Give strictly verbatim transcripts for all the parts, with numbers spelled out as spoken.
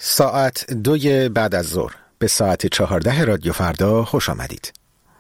ساعت دوی بعد از ظهر به ساعت چهارده رادیو فردا خوش آمدید.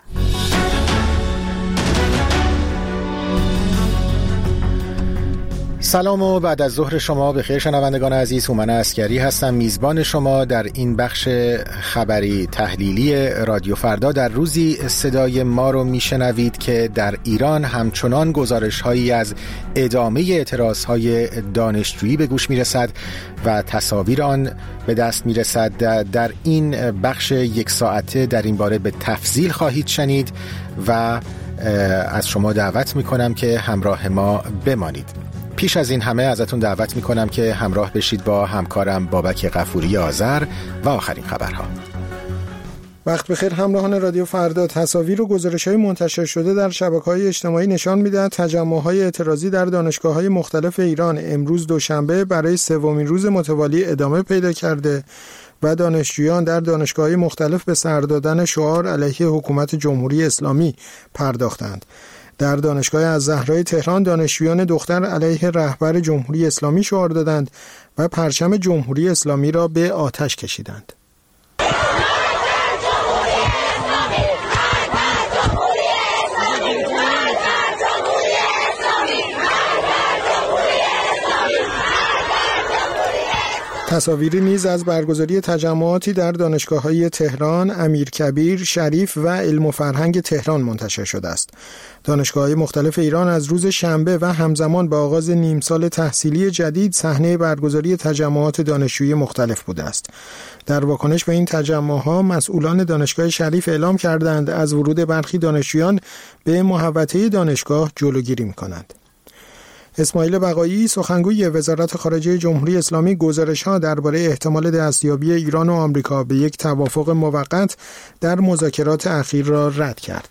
سلام و بعد از ظهر شما بخیر شنوندگان عزیز. هومن عسکری هستم، میزبان شما در این بخش خبری تحلیلی رادیو فردا. در روزی صدای ما رو میشنوید که در ایران همچنان گزارش هایی از ادامه اعتراض های دانشجویی به گوش میرسد و تصاویر آن به دست میرسد. در این بخش یک ساعته در این باره به تفصیل خواهید شنید و از شما دعوت میکنم که همراه ما بمانید. پیش از این همه ازتون دعوت میکنم که همراه بشید با همکارم بابک غفوری آذر و آخرین خبرها. وقت بخیر همراهان رادیو فردا. تصاویر و گزارش‌های منتشر شده در شبکه‌های اجتماعی نشان می‌دهد تجمع‌های اعتراضی در دانشگاه‌های مختلف ایران امروز دوشنبه برای سومین روز متوالی ادامه پیدا کرده و دانشجویان در دانشگاه‌های مختلف به سر دادن شعار علیه حکومت جمهوری اسلامی پرداختند. در دانشگاه الزهرای تهران دانشجویان دختر علیه رهبر جمهوری اسلامی شعار دادند و پرچم جمهوری اسلامی را به آتش کشیدند. تصاویری نیز از برگزاری تجمعاتی در دانشگاه‌های تهران، امیرکبیر، شریف و علم و فرهنگ تهران منتشر شده است. دانشگاه‌های مختلف ایران از روز شنبه و همزمان با آغاز نیم سال تحصیلی جدید صحنه برگزاری تجمعات دانشجویی مختلف بوده است. در واکنش به این تجمع‌ها مسئولان دانشگاه شریف اعلام کردند از ورود برخی دانشجویان به محوطه دانشگاه جلوگیری می‌کنند. اسماعیل بقایی سخنگوی وزارت خارجه جمهوری اسلامی گزارش‌ها درباره احتمال دستیابی ایران و آمریکا به یک توافق موقت در مذاکرات اخیر را رد کرد.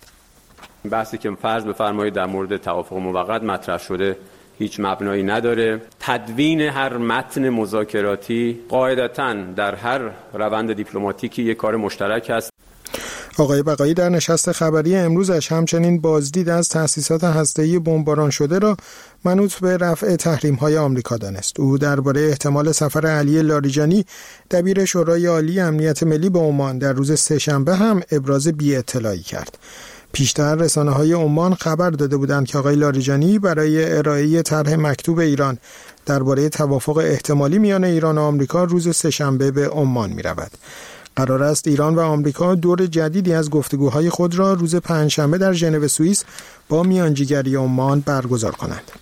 بحثی که فرض بفرمایید در مورد توافق موقت مطرح شده هیچ مبنایی نداره. تدوین هر متن مذاکراتی قاعدتاً در هر روند دیپلماتیکی یک کار مشترک است. آقای بقایی در نشست خبری امروزش همچنین بازدید از تأسیسات هسته‌ای بمباران شده را منوط به رفع تحریم‌های آمریکا دانست. او درباره احتمال سفر علی لاریجانی دبیر شورای عالی امنیت ملی به عمان در روز سه‌شنبه هم ابراز بی‌اطلاعی کرد. پیشتر رسانه‌های عمان خبر داده بودند که آقای لاریجانی برای ارائه طرح مکتوب ایران درباره توافق احتمالی میان ایران و آمریکا روز سه‌شنبه به عمان می‌رود. قرار است ایران و آمریکا دور جدیدی از گفتگوهای خود را روز پنجشنبه در ژنو سوئیس با میانجیگری عمان برگزار کنند.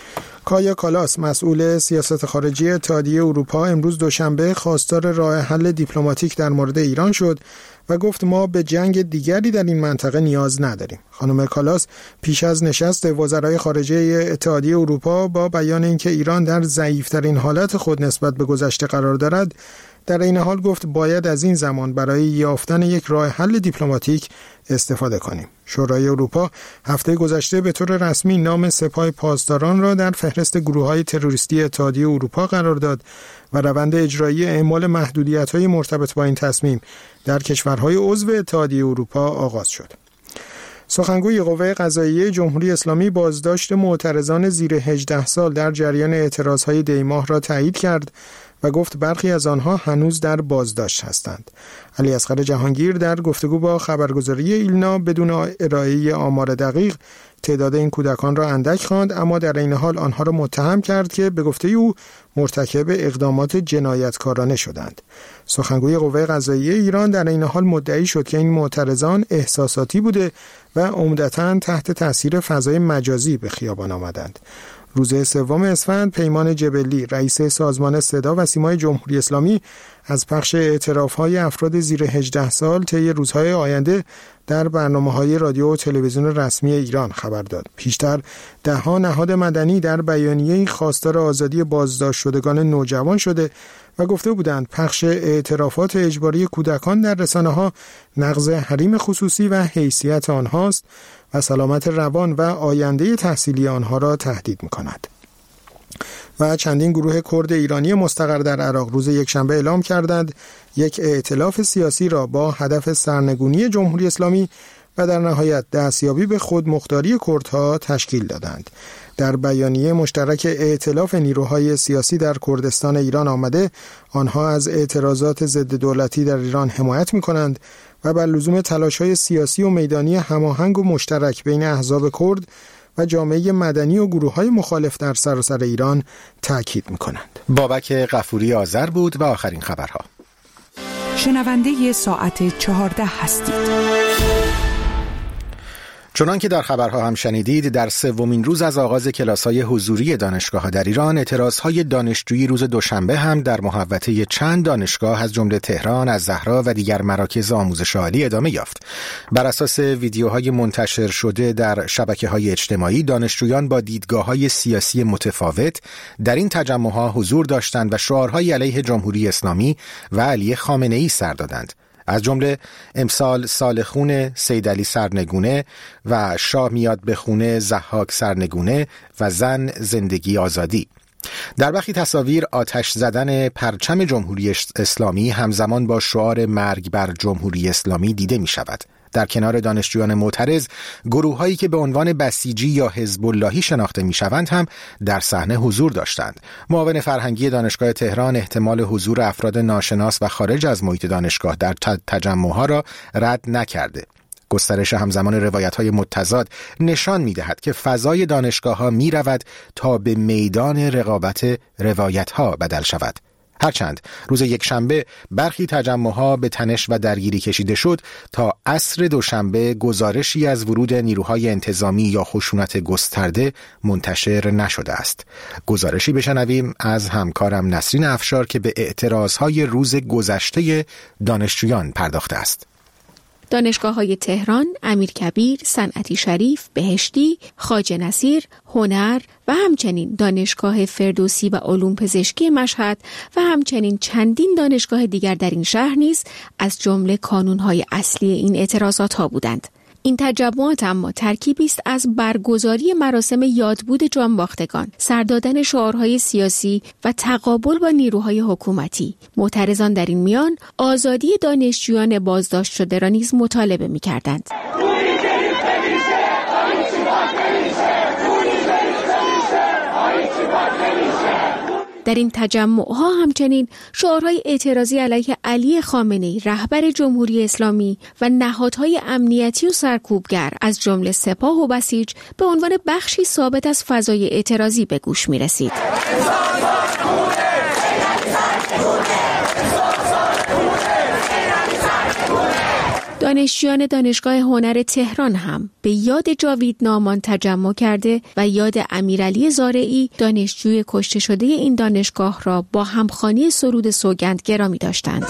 کایا کالاس مسئول سیاست خارجی اتحادیه اروپا امروز دوشنبه خواستار راه حل دیپلماتیک در مورد ایران شد و گفت ما به جنگ دیگری در این منطقه نیاز نداریم. خانم کالاس پیش از نشست وزرای خارجه اتحادیه اروپا با بیان اینکه ایران در ضعیف‌ترین حالت خود نسبت به گذشته قرار دارد، در این حال گفت باید از این زمان برای یافتن یک راه حل دیپلماتیک استفاده کنیم. شورای اروپا هفته گذشته به طور رسمی نام سپاه پاسداران را در فهرست گروه‌های تروریستی اتحادیه اروپا قرار داد و روند اجرایی اعمال محدودیت‌های مرتبط با این تصمیم در کشورهای عضو اتحادیه اروپا آغاز شد. سخنگوی قوه قضاییه جمهوری اسلامی بازداشت معترضان زیر هجده سال در جریان اعتراضهای دی‌ماه را تایید کرد و گفت برخی از آنها هنوز در بازداشت هستند. علی اصغر جهانگیر در گفتگو با خبرگزاری ایلنا بدون ارائه آمار دقیق تعداد این کودکان را اندک خواند، اما در این حال آنها را متهم کرد که به گفته او مرتکب اقدامات جنایتکارانه شدند. سخنگوی قوه قضاییه ایران در این حال مدعی شد که این معترضان احساساتی بوده و عمدتاً تحت تاثیر فضای مجازی به خیابان آمدند. روز سوم اسفند پیمان جبلی رئیس سازمان صدا و سیمای جمهوری اسلامی از پخش اعتراف‌های افراد زیر هجده سال طی روزهای آینده در برنامه‌های رادیو و تلویزیون رسمی ایران خبر داد. پیشتر ده‌ها نهاد مدنی در بیانیه‌ای خواستار آزادی بازداشت شدگان نوجوان شده و گفته بودند پخش اعترافات اجباری کودکان در رسانه‌ها نقض حریم خصوصی و حیثیت آنهاست و سلامت روان و آینده تحصیلی آنها را تهدید می‌کند. و چندین گروه کرد ایرانی مستقر در عراق روز یکشنبه اعلام کردند یک ائتلاف سیاسی را با هدف سرنگونی جمهوری اسلامی و در نهایت دستیابی به خودمختاری کردها تشکیل دادند. در بیانیه مشترک ائتلاف نیروهای سیاسی در کردستان ایران آمده آنها از اعتراضات ضد دولتی در ایران حمایت می‌کنند و بر لزوم تلاش‌های سیاسی و میدانی هماهنگ و مشترک بین احزاب کرد و جامعه مدنی و گروه‌های مخالف در سراسر ایران تأکید می‌کنند. بابک غفوری آذر بود و آخرین خبرها. شنونده ساعت چهارده هستید. چنان که در خبرها هم شنیدید، در سومین روز از آغاز کلاس‌های حضوری دانشگاه‌ها در ایران، اعتراض‌های دانشجویی روز دوشنبه هم در محوطه چند دانشگاه از جمله تهران، الزهرا و دیگر مراکز آموزش عالی ادامه یافت. بر اساس ویدیوهای منتشر شده در شبکه‌های اجتماعی، دانشجویان با دیدگاه‌های سیاسی متفاوت در این تجمع‌ها حضور داشتند و شعارهای علیه جمهوری اسلامی و علی خامنه‌ای سر دادند. از جمله امسال سال خون سید علی سرنگونه و شاه میاد به خونه ضحاک سرنگونه و زن زندگی آزادی. در برخی تصاویر آتش زدن پرچم جمهوری اسلامی همزمان با شعار مرگ بر جمهوری اسلامی دیده می شود. در کنار دانشجویان معترض، گروه‌هایی که به عنوان بسیجی یا حزب اللهی شناخته می‌شوند هم در صحنه حضور داشتند. معاون فرهنگی دانشگاه تهران احتمال حضور افراد ناشناس و خارج از محیط دانشگاه در تجمع‌ها را رد نکرده. گسترش همزمان روایت‌های متضاد نشان می‌دهد که فضای دانشگاه‌ها می‌رود تا به میدان رقابت روایت‌ها بدل شود. هرچند روز یکشنبه برخی تجمع‌ها به تنش و درگیری کشیده شد، تا عصر دوشنبه گزارشی از ورود نیروهای انتظامی یا خشونت گسترده منتشر نشده است. گزارشی بشنویم از همکارم نسرین افشار که به اعتراضهای روز گذشته دانشجویان پرداخته است. دانشگاه‌های تهران، امیرکبیر، صنعتی شریف، بهشتی، خواجه نصیر، هنر و همچنین دانشگاه فردوسی و علوم پزشکی مشهد و همچنین چندین دانشگاه دیگر در این شهر نیز از جمله کانون‌های اصلی این اعتراضات‌ها بودند. این تجمعات اما ترکیبی است از برگزاری مراسم یادبود جانباختگان، سردادن شعارهای سیاسی و تقابل با نیروهای حکومتی. معترضان در این میان آزادی دانشجویان بازداشت شده را نیز مطالبه می‌کردند. در این تجمع‌ها همچنین شعارهای اعتراضی علیه علی خامنه‌ای رهبر جمهوری اسلامی و نهادهای امنیتی و سرکوبگر از جمله سپاه و بسیج به عنوان بخشی ثابت از فضای اعتراضی به گوش می‌رسید. دانشجویان دانشگاه هنر تهران هم به یاد جاوید نامان تجمع کرده و یاد امیرعلی زارعی دانشجوی کشته شده این دانشگاه را با همخوانی سرود سوگند گرامی داشتند.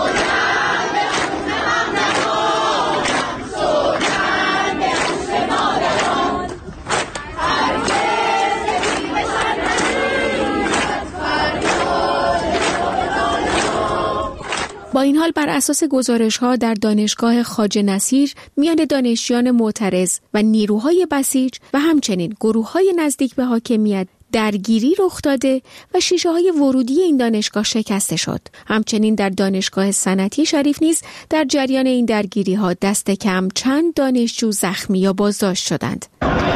با این حال بر اساس گزارش‌ها در دانشگاه خواجه نصیر میان دانشجویان معترض و نیروهای بسیج و همچنین گروه‌های نزدیک به حاکمیت درگیری رخ داده و شیشه‌های ورودی این دانشگاه شکسته شد. همچنین در دانشگاه صنعتی شریف نیز در جریان این درگیری‌ها دست کم چند دانشجو زخمی یا بازداشت شدند.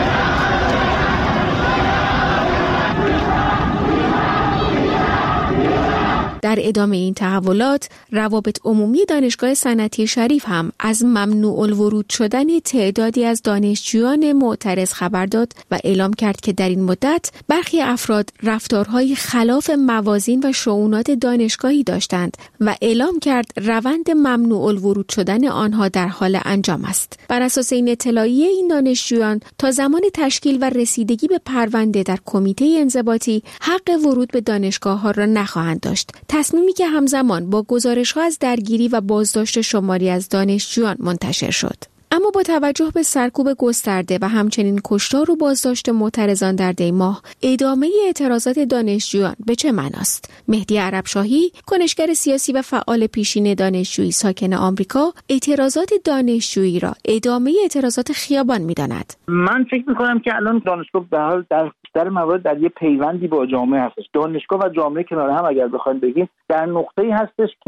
در ادامه این تحولات، روابط عمومی دانشگاه صنعتی شریف هم از ممنوع الورود شدن تعدادی از دانشجویان معترض خبر داد و اعلام کرد که در این مدت برخی افراد رفتارهای خلاف موازین و شؤونات دانشگاهی داشتند و اعلام کرد روند ممنوع الورود شدن آنها در حال انجام است. بر اساس این اطلاعیه این دانشجویان تا زمان تشکیل و رسیدگی به پرونده در کمیته انضباطی حق ورود به دانشگاه‌ها را نخواهند داشت. تصمیمی که همزمان با گزارش‌ها از درگیری و بازداشت شماری از دانشجویان منتشر شد. اما با توجه به سرکوب گسترده و همچنین کشتار و بازداشت معترضان در دی ماه، ادامه اعتراضات دانشجویان به چه معناست؟ مهدی عربشاهی، کنشگر سیاسی و فعال پیشین دانشجویی ساکن آمریکا، اعتراضات دانشجویی را ادامه اعتراضات خیابان می‌داند. من فکر می‌کنم که الان دانشگاه به حال در در موارد در یه پیوندی با جامعه هستش. دانشگاه و جامعه کنار هم اگر بخوایم بگیم در نقطه‌ای هستش که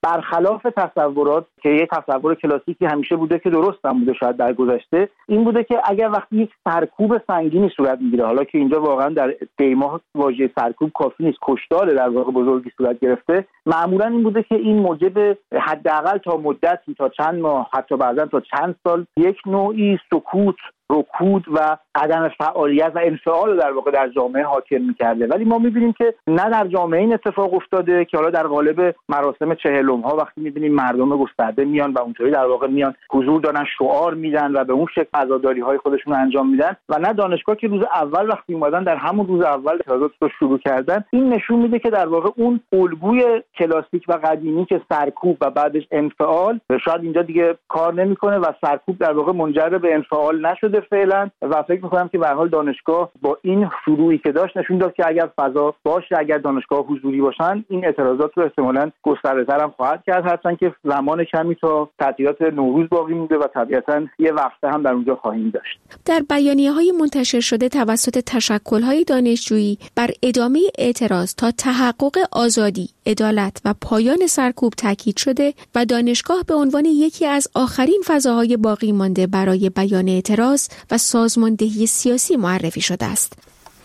برخلاف تصورات که یه تصور کلاسیکی همیشه بوده که درست هم بوده شاید در گذشته، این بوده که اگر وقتی یک سرکوب سنگینی صورت میگیره، حالا که اینجا واقعا در دیما واژه سرکوب کافی نیست، کشتار در واقع بزرگی صورت گرفته، معمولا این بوده که این موجب حداقل تا مدتی، تا چند ماه، حتی بعضا تا چند سال، یک نوعی سکوت، رکود و عدم فعالیت و انفعال در واقع در جامعه حاکم می‌کرده. ولی ما می‌بینیم که نه در جامعه این اتفاق افتاده که حالا در قالب مراسم چهلم‌ها وقتی می‌بینیم مردم گسترده میان و اونطوری در واقع میان حضور دارن، شعار میدن و به اون شکل عزاداری‌های خودشون انجام میدن، و نه دانشگاه که روز اول وقتی اومدن در همون روز اول اعتراضات رو شروع کردن. این نشون میده که در واقع اون الگوی کلاسیک و قدیمی که سرکوب و بعدش انفعال شاید اینجا دیگه کار نمی‌کنه و سرکوب در واقع منجر به انفعال نشده فعلا، و فکر می‌کنم که به هر حال دانشگاه با این شروعی که داشت نشون داد که اگر فضا باشه، اگر دانشگاه حضوری باشن، این اعتراضات رو احتمالاً گسترده‌تر هم خواهد کرد، هرچند که زمان کمی تا تعطیلات نوروز باقی مونده و طبیعتاً یه وقته هم در اونجا خواهیم داشت. در بیانیه‌های منتشر شده توسط تشکل‌های دانشجویی بر ادامه اعتراض تا تحقق آزادی، عدالت و پایان سرکوب تاکید شده و دانشگاه به عنوان یکی از آخرین فضاهای باقی مانده برای بیان اعتراض و سازماندهی سیاسی معرفی شده است.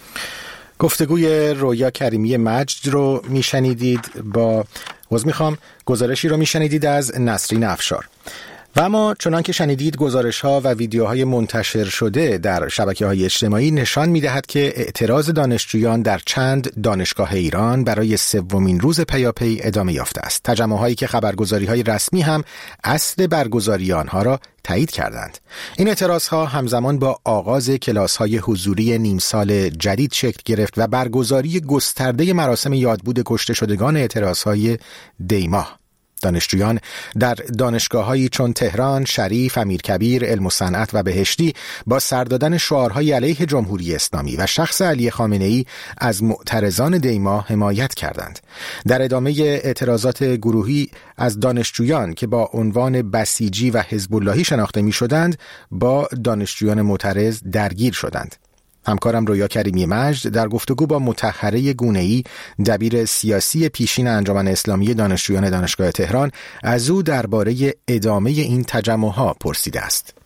گفتگوی رویا کریمی مجد رو میشنیدید. با عذر میخوام گزارشی رو میشنیدید از نسرین افشار. و اما چنان که شنیدید گزارش‌ها و ویدیوهای منتشر شده در شبکه‌های اجتماعی نشان می‌دهد که اعتراض دانشجویان در چند دانشگاه ایران برای سومین روز پیاپی ادامه یافته است. تجمع‌هایی که خبرگزاری‌های رسمی هم اصل برگزاری آنها را تایید کردند. این اعتراض‌ها همزمان با آغاز کلاس‌های حضوری نیم سال جدید شکل گرفت و برگزاری گسترده مراسم یادبود کشته شدگان اعتراض‌های دیماه. دانشجویان در دانشگاه‌هایی چون تهران، شریف، امیرکبیر، علم و صنعت و بهشتی با سر دادن شعارهای علیه جمهوری اسلامی و شخص علی خامنه‌ای از معترضان دیما حمایت کردند. در ادامه اعتراضات گروهی از دانشجویان که با عنوان بسیجی و حزب اللهی شناخته می‌شدند با دانشجویان معترض درگیر شدند. همکارم رویا کریمی مجد در گفتگو با مطهره گونه‌ای، دبیر سیاسی پیشین انجمن اسلامی دانشجویان دانشگاه تهران، از او درباره ادامه این تجمع‌ها پرسیده است.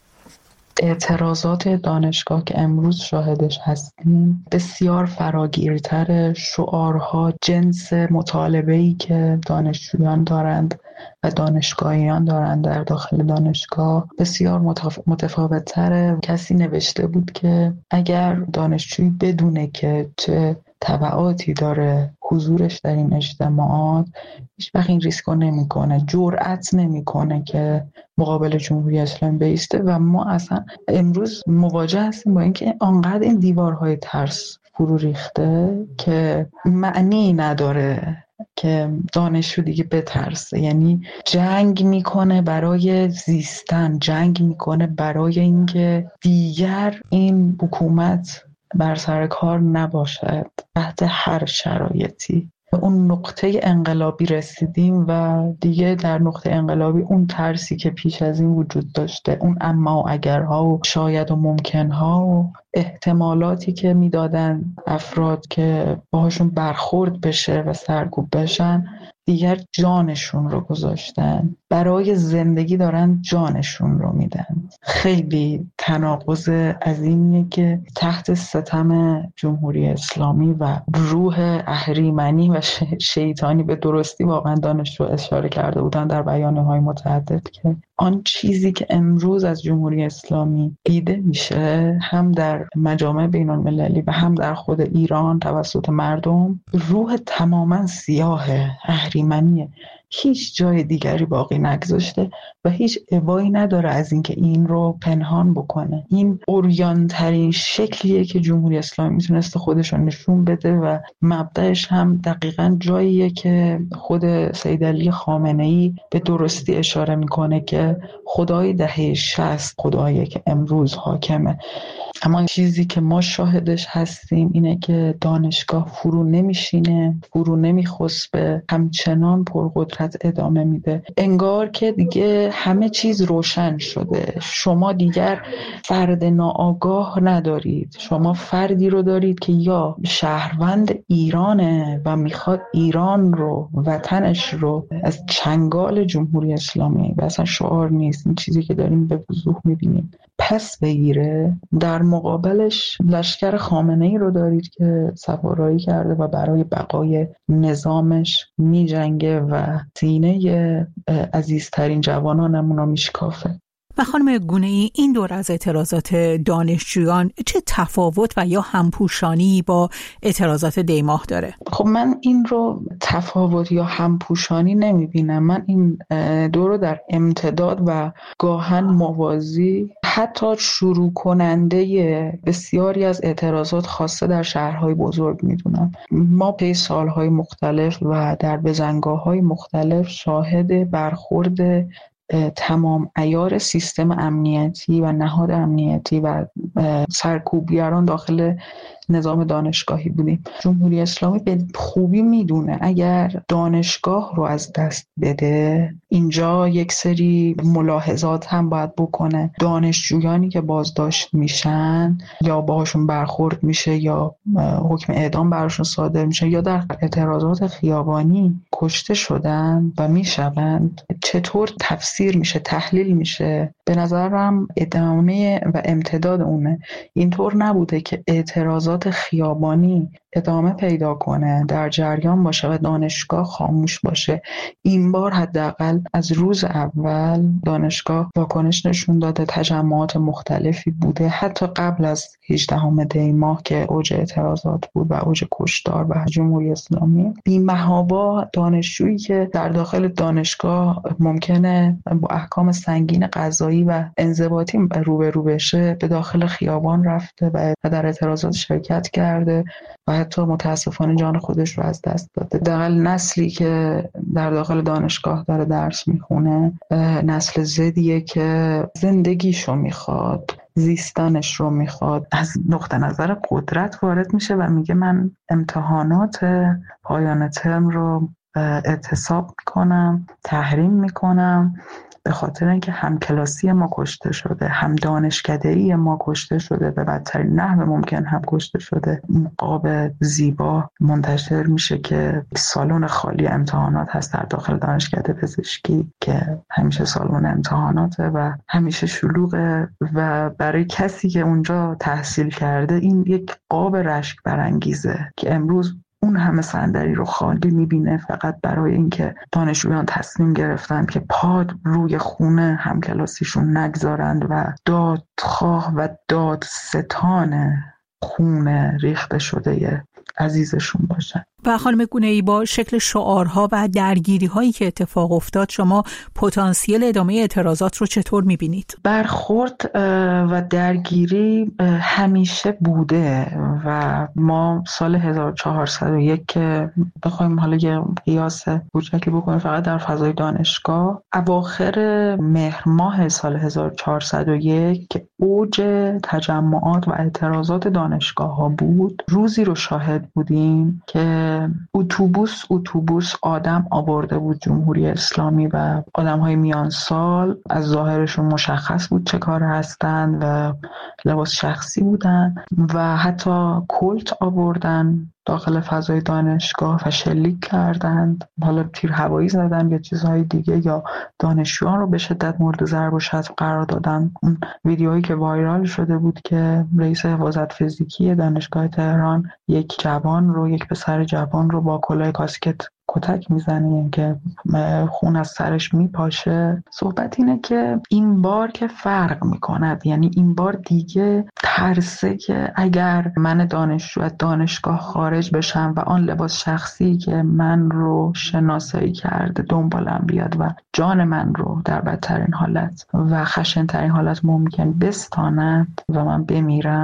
اعتراضات دانشگاه که امروز شاهدش هستیم بسیار فراگیرتر، شعارها، جنس مطالبه‌ای که دانشجویان دارند و دانشگاهیان دارند در داخل دانشگاه بسیار متفاوت تره. کسی نوشته بود که اگر دانشجویی بدونه که چه تبعاتی داره حضورش در این اجتماعات، هیچ وقت این ریسکو نمیکنه، جرأت نمیکنه که مقابل جمهوری اسلامی بایسته. و ما اصلا امروز مواجه هستیم با اینکه آنقدر این دیوارهای ترس فرو ریخته که معنی نداره که دانشجو دیگه بترسه. یعنی جنگ میکنه برای زیستن، جنگ میکنه برای اینکه دیگر این حکومت بر سر کار نباشد تحت هر شرایطی. اون نقطه انقلابی رسیدیم و دیگه در نقطه انقلابی اون ترسی که پیش از این وجود داشته، اون اما و اگرها و شاید و ممکنها و احتمالاتی که میدادن افراد که باهاشون برخورد بشه و سرکوب بشن، دیگر جانشون رو گذاشتن، برای زندگی دارن جانشون رو میدن. خیلی تناقض عظیمیه که تحت ستم جمهوری اسلامی و روح اهریمنی و شیطانی به درستی واقعا دانشجو اشاره کرده بودن در بیانیه‌های متعدد که آن چیزی که امروز از جمهوری اسلامی دیده میشه هم در مجامع بین المللی و هم در خود ایران توسط مردم، روح تماما سیاه اهریمنیه. هیچ جای دیگری باقی نگذاشته و هیچ ابایی نداره از اینکه این رو پنهان بکنه. این عریان ترین شکلیه که جمهوری اسلامی میتونسته خودش رو نشون بده و مبدأش هم دقیقاً جاییه که خود سید علی خامنه‌ای به درستی اشاره میکنه که خدای دهه شصت خداییه که امروز حاکمه. اما چیزی که ما شاهدش هستیم اینه که دانشگاه فرو نمیشینه، فرو نمیخسبه، همچنان پرقدرت ادامه میده. انگار که دیگه همه چیز روشن شده. شما دیگر فرد ناآگاه ندارید، شما فردی رو دارید که یا شهروند ایرانه و میخواد ایران رو، وطنش رو از چنگال جمهوری اسلامی، و اصلا شعار نیست، این چیزی که داریم به وضوح میبینیم، پس بگیره. در مقابلش لشکر خامنه‌ای رو دارید که سوارایی کرده و برای بقای نظامش میجنگه و سینه عزیزترین جوانانمون رو میشکافه. و خانم گونه‌ای، این دور از اعتراضات دانشجویان چه تفاوت و یا همپوشانی با اعتراضات دیماه داره؟ خب من این رو تفاوت یا همپوشانی نمیبینم. من این دور رو در امتداد و گاهن موازی، حتی شروع کننده بسیاری از اعتراضات خاصه در شهرهای بزرگ میدونم. ما پی سالهای مختلف و در بزنگاه‌های مختلف شاهد برخورد تمام عیار سیستم امنیتی و نهاد امنیتی و سرکوبگران داخل نظام دانشگاهی بودیم. جمهوری اسلامی به خوبی میدونه اگر دانشگاه رو از دست بده، اینجا یک سری ملاحظات هم باید بکنه. دانشجویانی که بازداشت میشن یا باهاشون برخورد میشه یا حکم اعدام براشون صادر میشه یا در اعتراضات خیابانی کشته شدن و میشوند، چطور تفسیر میشه، تحلیل میشه؟ به نظرم ادامه و امتداد اونه. اینطور نبوده که اعتراضات خیابانی ادامه پیدا کنه، در جریان باشه و دانشگاه خاموش باشه. این بار حداقل از روز اول دانشگاه واکنش نشون داده، تجمعات مختلفی بوده، حتی قبل از هجدهم دی ماه که اوج اعتراضات بود و اوج کشتار و جمهوری اسلامی. بی‌محابا دانشجویی که در داخل دانشگاه ممکنه با احکام سنگین قضایی و انضباطی روبرو بشه، به داخل خیابان رفته و در اعتراضات شرکت کرده و حتی متاسفانه جان خودش رو از دست داده. دقیقاً نسلی که در داخل دانشگاه داره درس میخونه نسل زدیه که زندگیشو میخواد، زیستنش رو میخواد. از نقطه نظر قدرت وارد میشه و میگه من امتحانات پایان ترم رو اعتصاب میکنم، تحریم میکنم، به خاطر اینکه هم کلاسی ما کشته شده، هم دانشکده‌ای ما کشته شده، به بدترین نحو ممکن هم کشته شده. قاب زیبا منتشر میشه که سالن خالی امتحانات هست در داخل دانشکده پزشکی که همیشه سالن امتحاناته و همیشه شلوغه و برای کسی که اونجا تحصیل کرده این یک قاب رشک برانگیزه که امروز اون همه صندلی رو خالی میبینه فقط برای اینکه دانشجویان تصمیم گرفتن که پاد روی خونه همکلاسیشون نگذارند و دادخواه و دادستان خون ریخته شده عزیزشون باشن. و خانم گونه‌ای، با شکل شعارها و درگیری هایی که اتفاق افتاد شما پتانسیل ادامه اعتراضات رو چطور میبینید؟ برخورد و درگیری همیشه بوده و ما سال هزار و چهارصد و یک که بخوایم حالا یه قیاس کوچکی بکنیم فقط در فضای دانشگاه، اواخر مهر ماه سال هزار و چهارصد و یک که اوج تجمعات و اعتراضات دانشگاه ها بود، روزی رو شاهد بودیم که اتوبوس اتوبوس آدم آورده بود جمهوری اسلامی و آدم‌های میان سال، از ظاهرشون مشخص بود چه کار هستن و لباس شخصی بودن و حتی کلت آوردن داخل فضای دانشگاه و شلیک کردند، حالا تیر هوایی زدن یا چیزهای دیگه، یا دانشجویان رو به شدت مورد ضرب و شتم قرار دادن. اون ویدیوهایی که وایرال شده بود که رئیس حفاظت فیزیکی دانشگاه تهران یک جوان رو یک پسر جوان رو با کلاه کاسکت کتک میزنه که خون از سرش میپاشه. صحبت اینه که این بار که فرق میکند، یعنی این بار دیگه ترسه که اگر من دانشجو از دانشگاه خارج بشم و آن لباس شخصی که من رو شناسایی کرده دنبالم بیاد و جان من رو در بدترین حالت و خشنترین حالت ممکن بستاند و من بمیرم،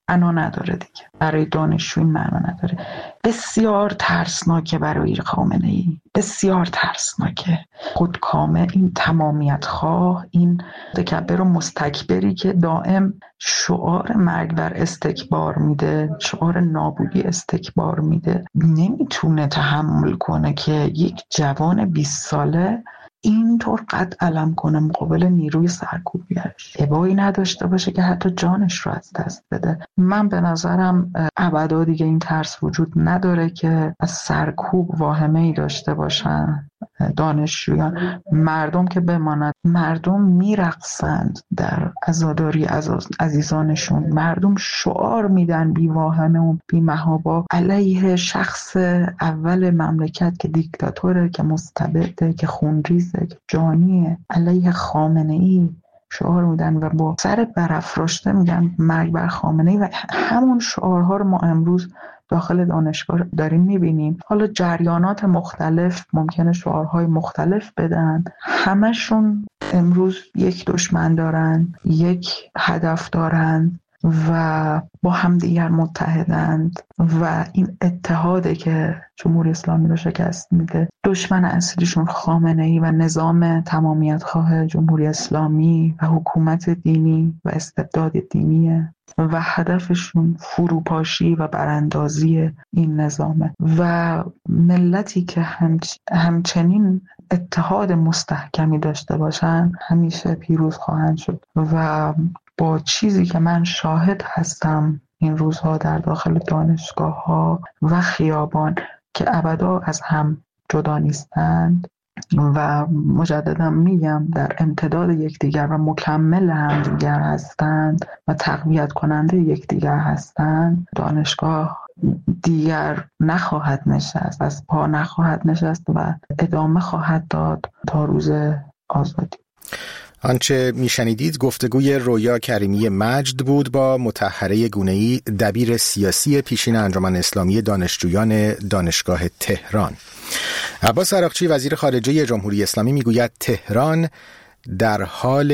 معنا نداره دیگه، برای دانشجو این معنا نداره. بسیار ترسناکه برای خامنه‌ای، بسیار ترسناکه. خودکامه، این تمامیت خواه، این متکبر و مستکبری که دائم شعار مرگ بر استکبار میده، شعار نابودی استکبار میده، نمیتونه تحمل کنه که یک جوان بیست ساله اینطور قد علم کنه مقابل نیروی سرکوبیش، ابایی نداشته باشه که حتی جانش رو از دست بده. من به نظرم ابدا دیگه این ترس وجود نداره که از سرکوب واهمه‌ای داشته باشن دانشجویان. مردم که بماند، مردم میرقصند در عزاداری عزیزانشون، مردم شعار میدن بی واهمه و بی محابا علیه شخص اول مملکت که دیکتاتوره، که مستبده، که خونریزه، که جانیه، علیه خامنه‌ای شعار میدن و با سر برافراشته میگن مرگ بر خامنه‌ای. و همون شعارها رو ما امروز داخل دانشگاه داریم میبینیم. حالا جریانات مختلف ممکنه شعارهای مختلف بدن، همشون امروز یک دشمن دارن، یک هدف دارن و با هم دیگر متحدند و این اتحاده که جمهوری اسلامی رو شکست میده. دشمن اصلیشون خامنه‌ای و نظام تمامیت خواه جمهوری اسلامی و حکومت دینی و استبداد دینیه و هدفشون فروپاشی و براندازی این نظامه. و ملتی که همچ... همچنین اتحاد مستحکمی داشته باشن همیشه پیروز خواهند شد. و با چیزی که من شاهد هستم این روزها در داخل دانشگاه ها و خیابان که ابدا از هم جدا نیستند و مجددا میگم در امتداد یکدیگر و مکمل همدیگر هستند و تقویت کننده یکدیگر هستند، دانشگاه دیگر نخواهد نشست، از پا نخواهد نشست و ادامه خواهد داد تا روز آزادی. آنچه میشنیدید گفتگوی رویا کریمی مجد بود با مطهره گونه‌ای، دبیر سیاسی پیشین انجمن اسلامی دانشجویان دانشگاه تهران. عباس عراقچی وزیر خارجه جمهوری اسلامی میگوید تهران در حال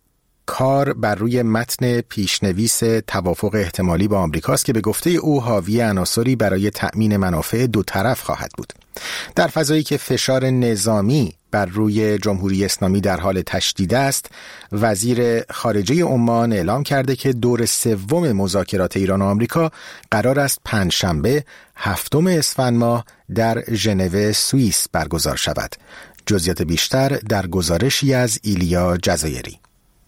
کار بر روی متن پیشنویس توافق احتمالی با آمریکاست که به گفته او حاوی عناصری برای تأمین منافع دو طرف خواهد بود. در فضایی که فشار نظامی بر روی جمهوری اسلامی در حال تشدید است، وزیر خارجه عمان اعلام کرده که دور سوم مذاکرات ایران و آمریکا قرار است پنجشنبه هفتم اسفند ماه در ژنو سوئیس برگزار شود. جزئیات بیشتر در گزارشی از ایلیا جزایری.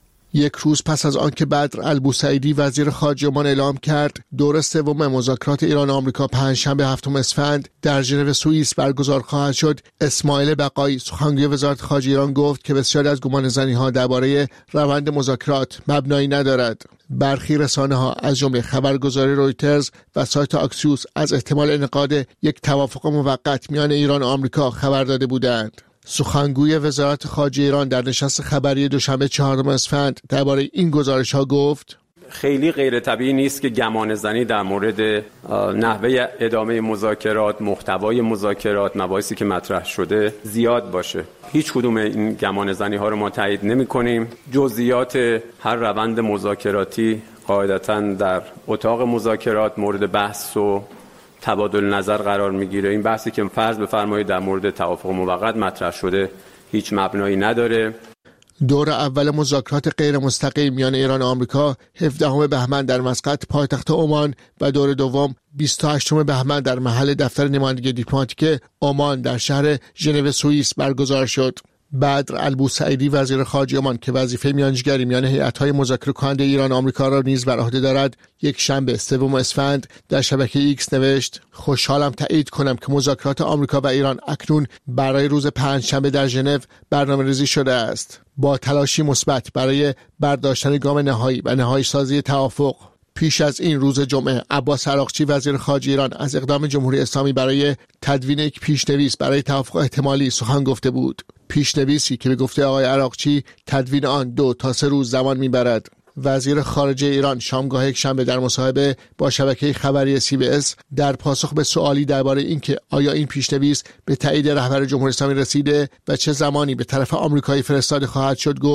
یک روز پس از آنکه بدر البوسعیدی وزیر خارجه عمان اعلام کرد دور سوم مذاکرات ایران و آمریکا پنجشنبه هفتم اسفند در ژنو سوئیس برگزار خواهد شد، اسماعیل بقایی سخنگوی وزارت خارجه ایران گفت که بسیاری از گمانه‌زنی‌ها درباره روند مذاکرات مبنایی ندارد. برخی رسانه‌ها از جمله خبرگزاری رویترز و سایت آکسیوس از احتمال انعقاد یک توافق موقت میان ایران و آمریکا خبر داده بودند. سخنگوی وزارت خارجه ایران در نشست خبری دوشنبه چهارم اسفند درباره این گزارش‌ها گفت: خیلی غیر طبیعی نیست که گمان زنی در مورد نحوه ادامه مذاکرات، محتوای مذاکرات، مباحثی که مطرح شده زیاد باشه. هیچ کدوم این گمان زنی ها رو ما تایید نمی کنیم. جزئیات هر روند مذاکراتی قاعدتاً در اتاق مذاکرات مورد بحث و تبادل نظر قرار میگیره. این بحثی که فرض بفرمایید در مورد توافق موقت مطرح شده هیچ مبنایی نداره. دور اول مذاکرات غیر مستقیم میان ایران و آمریکا هفدهم بهمن در مسقط پایتخت عمان و دور دوم بیست و هشتم بهمن در محل دفتر نمایندگی دیپلماتیک عمان در شهر ژنو سوئیس برگزار شد. بدر البوسعیدی وزیر خارجه عمان که وظیفه میانجیگری میان هیئت‌های مذاکره کننده ایران و آمریکا را نیز بر عهده دارد، یک شنبه سوم اسفند در شبکه ایکس نوشت: خوشحالم تایید کنم که مذاکرات آمریکا و ایران اکنون برای روز پنجشنبه در ژنو برنامه‌ریزی شده است. با تلاشی مثبت برای برداشتن گام نهایی و نهایی سازی توافق. پیش از این روز جمعه عباس عراقچی وزیر خارجه ایران از اقدام جمهوری اسلامی برای تدوین یک پیشنویس برای توافق احتمالی سخن گفته بود. پیشنویسی که به گفته آقای عراقچی تدوین آن دو تا سه روز زمان میبرد. وزیر خارجه ایران شامگاه یک شنبه در مصاحبه با شبکه خبری سی بی اس در پاسخ به سوالی درباره اینکه آیا این پیشنویس به تایید رهبر جمهوری اسلامی رسیده و چه زمانی به طرف آمریکایی فرستاده خواهد شد گفت: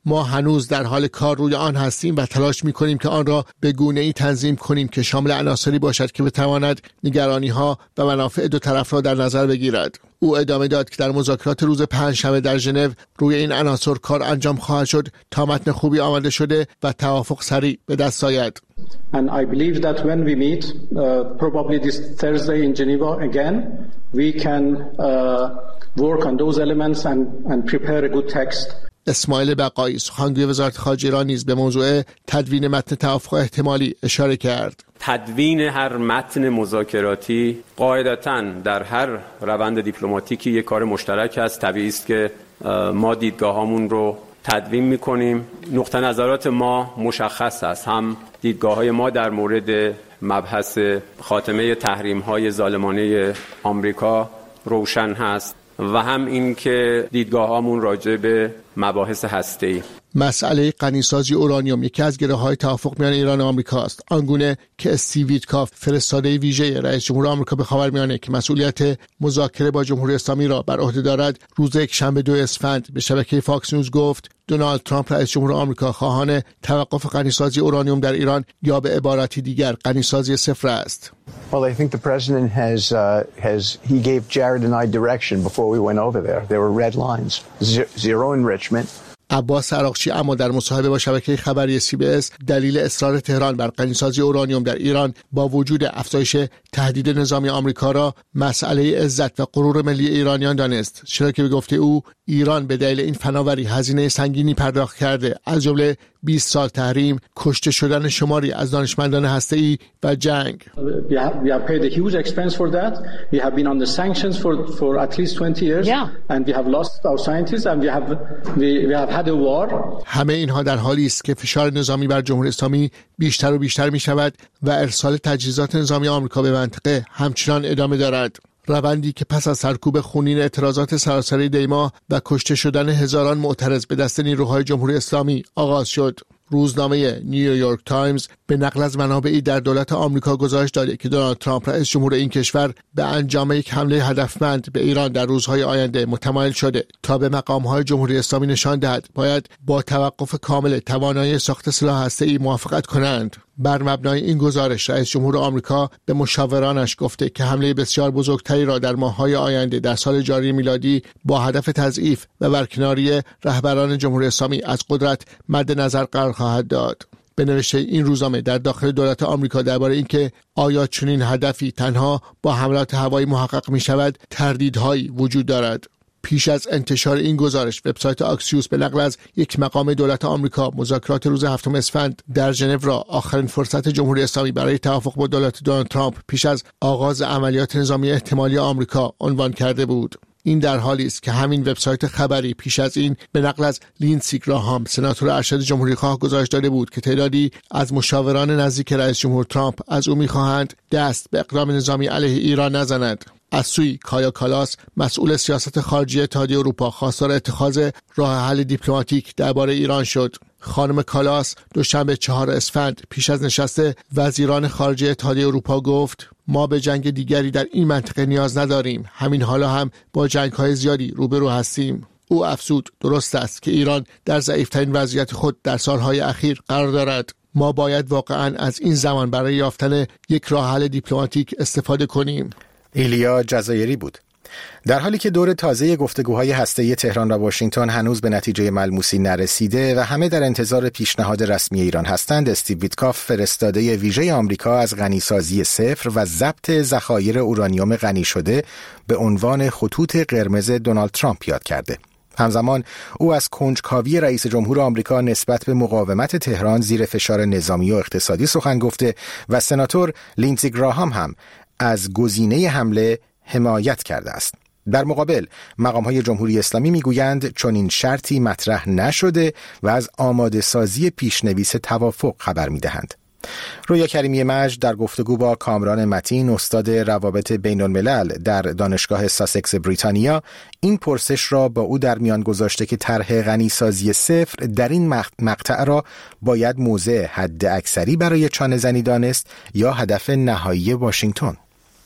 ما هنوز در حال کار روی آن هستیم و تلاش می‌کنیم که آن را به گونه‌ای تنظیم کنیم که شامل عناصری باشد که بتواند نگرانی‌ها و منافع دو طرف را در نظر بگیرد. او ادامه داد که در مذاکرات روز پنجشنبه در ژنو روی این عناصر کار انجام خواهد شد تا متن خوبی آماده شده و توافق سریع به دست آید. And I believe that when we meet uh, probably this Thursday in Geneva again, we can uh, work on those elements and and prepare a good text. اسماعیل بقایی سخنگوی وزارت خارجه ایران نیز به موضوع تدوین متن توافق احتمالی اشاره کرد. تدوین هر متن مذاکراتی قاعدتاً در هر روند دیپلماتیکی یک کار مشترک است. طبیعی است که ما دیدگاهامون رو تدوین می‌کنیم. نقطه نظرات ما مشخص است. هم دیدگاه‌های ما در مورد مبحث خاتمه تحریم‌های ظالمانه آمریکا روشن هست و هم این که دیدگاه‌هامون راجع به مباحث هسته‌ای. مسئله غنیسازی اورانیوم یکی از گره‌های توافق میان ایران و آمریکا است. آنگونه که استیو ویتکاف فرستاده ویژه رئیس جمهور آمریکا به خاورمیانه که مسئولیت مذاکره با جمهوری اسلامی را بر عهده دارد، روز یکشنبه دو اسفند به شبکه فاکس نیوز گفت دونالد ترامپ رئیس جمهور آمریکا خواهان توقف غنیسازی اورانیوم در ایران یا به عبارتی دیگر غنیسازی صفر است. Well, I think the president has uh, has he gave Jared and I direction before we went over there. There were red lines. Zero enrichment. عباس عراقچی اما در مصاحبه با شبکه خبری سی بی اس دلیل اصرار تهران بر غنیسازی اورانیوم در ایران با وجود افزایش تهدید نظامی آمریکا را مسئله عزت و غرور ملی ایرانیان دانست، چرا که به گفته او ایران به دلیل این فناوری هزینه سنگینی پرداخت کرده، از جمله بیست سال تحریم، کشته شدن شماری از دانشمندان هسته‌ای و جنگ. We have, we have paid a huge expense for that. We have been under sanctions for for at least twenty years yeah. and we have lost our scientists and we have we, we have had a war. همه اینها در حالی است که فشار نظامی بر جمهوری اسلامی بیشتر و بیشتر می شود و ارسال تجهیزات نظامی آمریکا به منطقه همچنان ادامه دارد. روندی که پس از سرکوب خونین اعتراضات سراسری دیماه و کشته شدن هزاران معترض به دست نیروهای جمهوری اسلامی آغاز شد. روزنامه نیویورک تایمز به نقل از منابعی در دولت آمریکا گزارش داده که دونالد ترامپ رئیس جمهور این کشور به انجام یک حمله هدفمند به ایران در روزهای آینده متمایل شده تا به مقام‌های جمهوری اسلامی نشان دهد باید با توقف کامل توانایی ساخت سلاح هسته‌ای موافقت کنند. بر مبنای این گزارش رئیس جمهور آمریکا به مشاورانش گفته که حمله بسیار بزرگتری را در ماه‌های آینده در سال جاری میلادی با هدف تضعیف و برکناری رهبران جمهوری اسلامی از قدرت مد نظر قرار خواهد داد. به نوشته این روزنامه در داخل دولت آمریکا درباره اینکه آیا چنین هدفی تنها با حملات هوایی محقق می شود تردیدهایی وجود دارد. پیش از انتشار این گزارش وبسایت آکسیوس به نقل از یک مقام دولت آمریکا مذاکرات روز هفتم اسفند در ژنو را آخرین فرصت جمهوری اسلامی برای توافق با دولت دونالد ترامپ پیش از آغاز عملیات نظامی احتمالی آمریکا عنوان کرده بود. این در حالی است که همین وبسایت خبری پیش از این به نقل از لیندسی گراهام سناتور ارشد جمهوری خواه گزارش داده بود که تعدادی از مشاوران نزدیک رئیس جمهور ترامپ از او می‌خواهند دست به اقدام نظامی علیه ایران نزند. از سوی کایا کالاس مسئول سیاست خارجی اتحادیه اروپا خواستار اتخاذ راه حل دیپلماتیک درباره ایران شد. خانم کالاس دوشنبه چهار اسفند پیش از نشست وزیران خارجه اتحادیه اروپا گفت ما به جنگ دیگری در این منطقه نیاز نداریم. همین حالا هم با جنگ‌های زیادی روبرو هستیم. او افزود درست است که ایران در ضعیف‌ترین وضعیت خود در سالهای اخیر قرار دارد. ما باید واقعاً از این زمان برای یافتن یک راه حل دیپلماتیک استفاده کنیم. ایلیا جزایری بود. در حالی که دور تازه گفتگوهای هسته‌ای تهران و واشنگتن هنوز به نتیجه ملموسی نرسیده و همه در انتظار پیشنهاد رسمی ایران هستند، استیو ویتکاف فرستاده ویژه آمریکا از غنیسازی صفر و ضبط ذخایر اورانیوم غنی شده به عنوان خطوط قرمز دونالد ترامپ یاد کرده. همزمان او از کنجکاوی رئیس جمهور آمریکا نسبت به مقاومت تهران زیر فشار نظامی و اقتصادی سخن گفته و سناتور لیندسی گراهام هم از گزینه حمله حمایت کرده است. در مقابل مقام‌های جمهوری اسلامی میگویند چون این شرطی مطرح نشده و از آماده سازی پیشنویس توافق خبر میدهند. رویا کریمی مجد در گفتگو با کامران متین استاد روابط بین الملل در دانشگاه ساسکس بریتانیا این پرسش را با او در میان گذاشته که طرح غنیسازی صفر در این مقطع را باید موضع حد اکثری برای چانه زنی دانست یا هدف نهایی واشنگتن.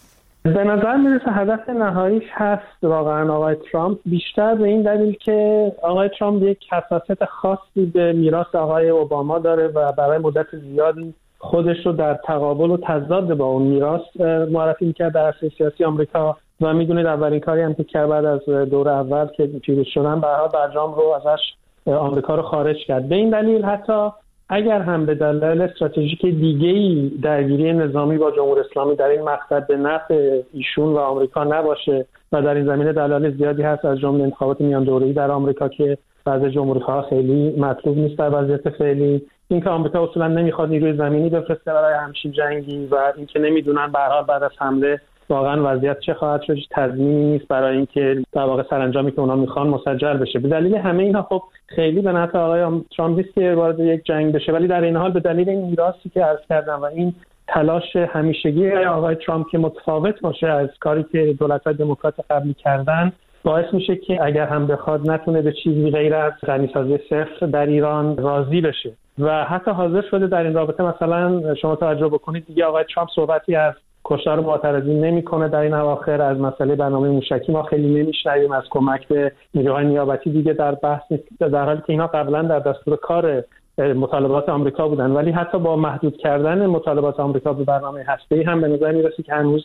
به نظر میرسه هدف نهاییش هست واقعا آقای ترامپ، بیشتر به این دلیل که آقای ترامپ یک حساسیت خاصی به میراث آقای اوباما داره و برای مدت زیادی خودش رو در تقابل و تضاد با اون میراث معرفی می‌کرد در عرصه سیاسی آمریکا و میدونید اولین کاری هم که کرد بعد از دور اول که پیروز شدن برها برجام رو ازش آمریکا رو خارج کرد. به این دلیل حتی اگر هم به دلایل استراتژیک دیگه‌ای درگیری نظامی با جمهوری اسلامی در این مقطع به نفع ایشون و آمریکا نباشه و در این زمینه دلایل زیادی هست از جمله انتخابات میان دوره‌ای در آمریکا که بعضی جمهوری‌خواها خیلی مطلوب نیست در وضعیت فعلی، اینکه آمریکا اصولا نمیخواد نیروی زمینی بفرسته برای همچین جنگی و اینکه نمیدونن به هر حال بعد از حمله واقعا وضعیت چه خواهد شد، تضمینی نیست برای اینکه در واقع سرانجامی که اونا میخوان مسجل بشه. به دلیل همه اینا خب خیلی به نفع آقای ترامپ نیست که وارد یک جنگ بشه، ولی در این حال به دلیل این میراثی که عرض کردم و این تلاش همیشگی آقای ترامپ که متفاوت باشه از کاری که دولت‌های دموکرات قبلی کردن، باعث میشه که اگر هم بخواد نتونه به چیزی غیر از غنیسازی صفر در ایران راضی بشه و حتی حاضر شده در این رابطه مثلا شما توجه بکنید دیگه آقای ترامپ صحبتی از کشتار معترضین نمیکنه در این اواخر، از مسئله برنامه موشکی ما خیلی نمیشنویم، از کمک به نیروهای نیابتی دیگه در بحث نیست، در حالی که اینا قبلا در دستور کار مطالبات آمریکا بودن. ولی حتی با محدود کردن مطالبات آمریکا به برنامه هسته‌ای هم به نظر میرسه که هنوز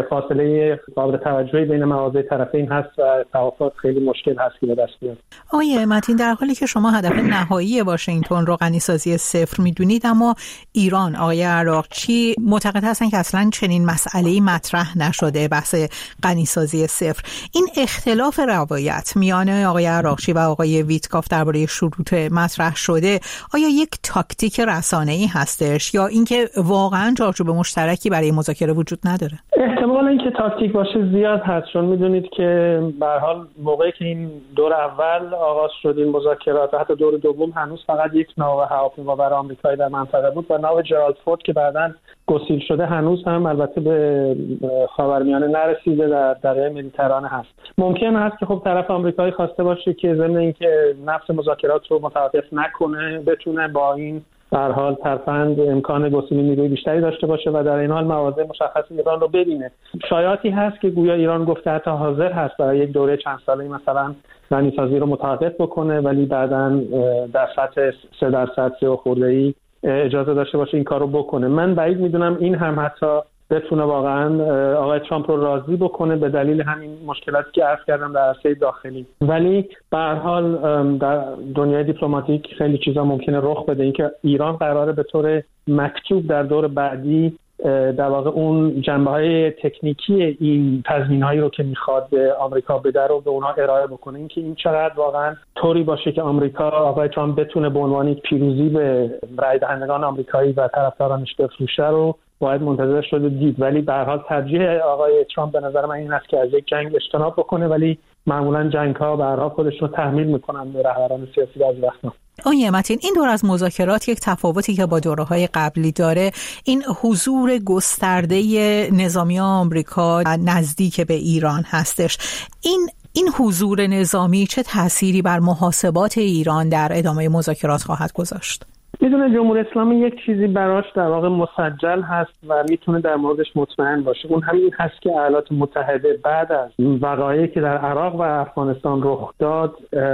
فاصله قابل توجهی بین مواضع طرفین هست و توافق خیلی مشکل هست که به دست بیاد. آقای متین، در حالی که شما هدف نهایی واشنگتن رو غنیسازی صفر میدونید، اما ایران، آقای عراقچی معتقد هستن که اصلا چنین مسئله‌ای مطرح نشده، بحث غنیسازی صفر. این اختلاف روایت میان آقای عراقچی و آقای ویتکاف درباره شروط مطرح شده آیا یک تاکتیک رسانه‌ای هستش یا اینکه واقعا چارچوب مشترکی برای مذاکره وجود نداره؟ احتمال اینکه تاکتیک باشه زیاد هست، چون میدونید که به هر حال موقعی که این دور اول آغاز شد این مذاکرات، حتی دور دوم هنوز فقط یک ناو هواپیمابر آمریکایی در منطقه بود و ناو جرالد فورد که بعداً گسیل شده هنوز هم البته به خاورمیانه نرسیده، در دریای مدیترانه هست. ممکن هست که خب طرف آمریکایی خواسته باشه که ضمن اینکه نفس مذاکرات رو متوقف نکنه بتونه با این در حال ترفند امکان گسیل نیروی بیشتری داشته باشه و در این حال مواضع مشخص ایران رو ببینه. شایعاتی هست که گویا ایران گفته حتی حاضر هست برای یک دوره چند ساله‌ای مثلا غنیسازی رو متوقف بکنه، ولی بعداً در سطح سه درصد سه و خورده‌ای اجازه داشته باشه این کارو بکنه. من بعید میدونم این هم حتی بتونه واقعا آقای ترامپ رو راضی بکنه به دلیل همین مشکلاتی که عرض کردم در عرصه داخلی. ولی به هر حال در دنیای دیپلماتیک خیلی چیزا ممکنه رخ بده، اینکه ایران قراره به طور مکتوب در دور بعدی در واقع اون جنبه‌های تکنیکی این تضمین‌هایی رو که میخواد به آمریکا بده رو به اونها ارائه بکنه. اینکه این چقدر واقعا طوری باشه که آمریکا آقای ترامپ بتونه به عنوان یک پیروزی به رای دهندگان آمریکایی و طرفدارانش بفروشه رو باید منتظر شده دید. ولی به هر حال ترجیح آقای ترامپ به نظر من این است که از یک جنگ اجتناب بکنه، ولی معمولا جنگ‌ها به هر حال خودشون رو تحمیل میکنن به رهبران سیاسی بعضی وقتا. آقای متین، این دور از مذاکرات یک تفاوتی که با دوره‌های قبلی داره این حضور گسترده نظامی آمریکا نزدیک به ایران هستش. این این حضور نظامی چه تأثیری بر محاسبات ایران در ادامه مذاکرات خواهد گذاشت؟ میدونه جمهوری اسلامی یک چیزی براش در واقع مسجل هست و میتونه در موردش مطمئن باشه. اون همین هست که ایالات متحده بعد از وقایعی که در عراق و افغانستان رخ داد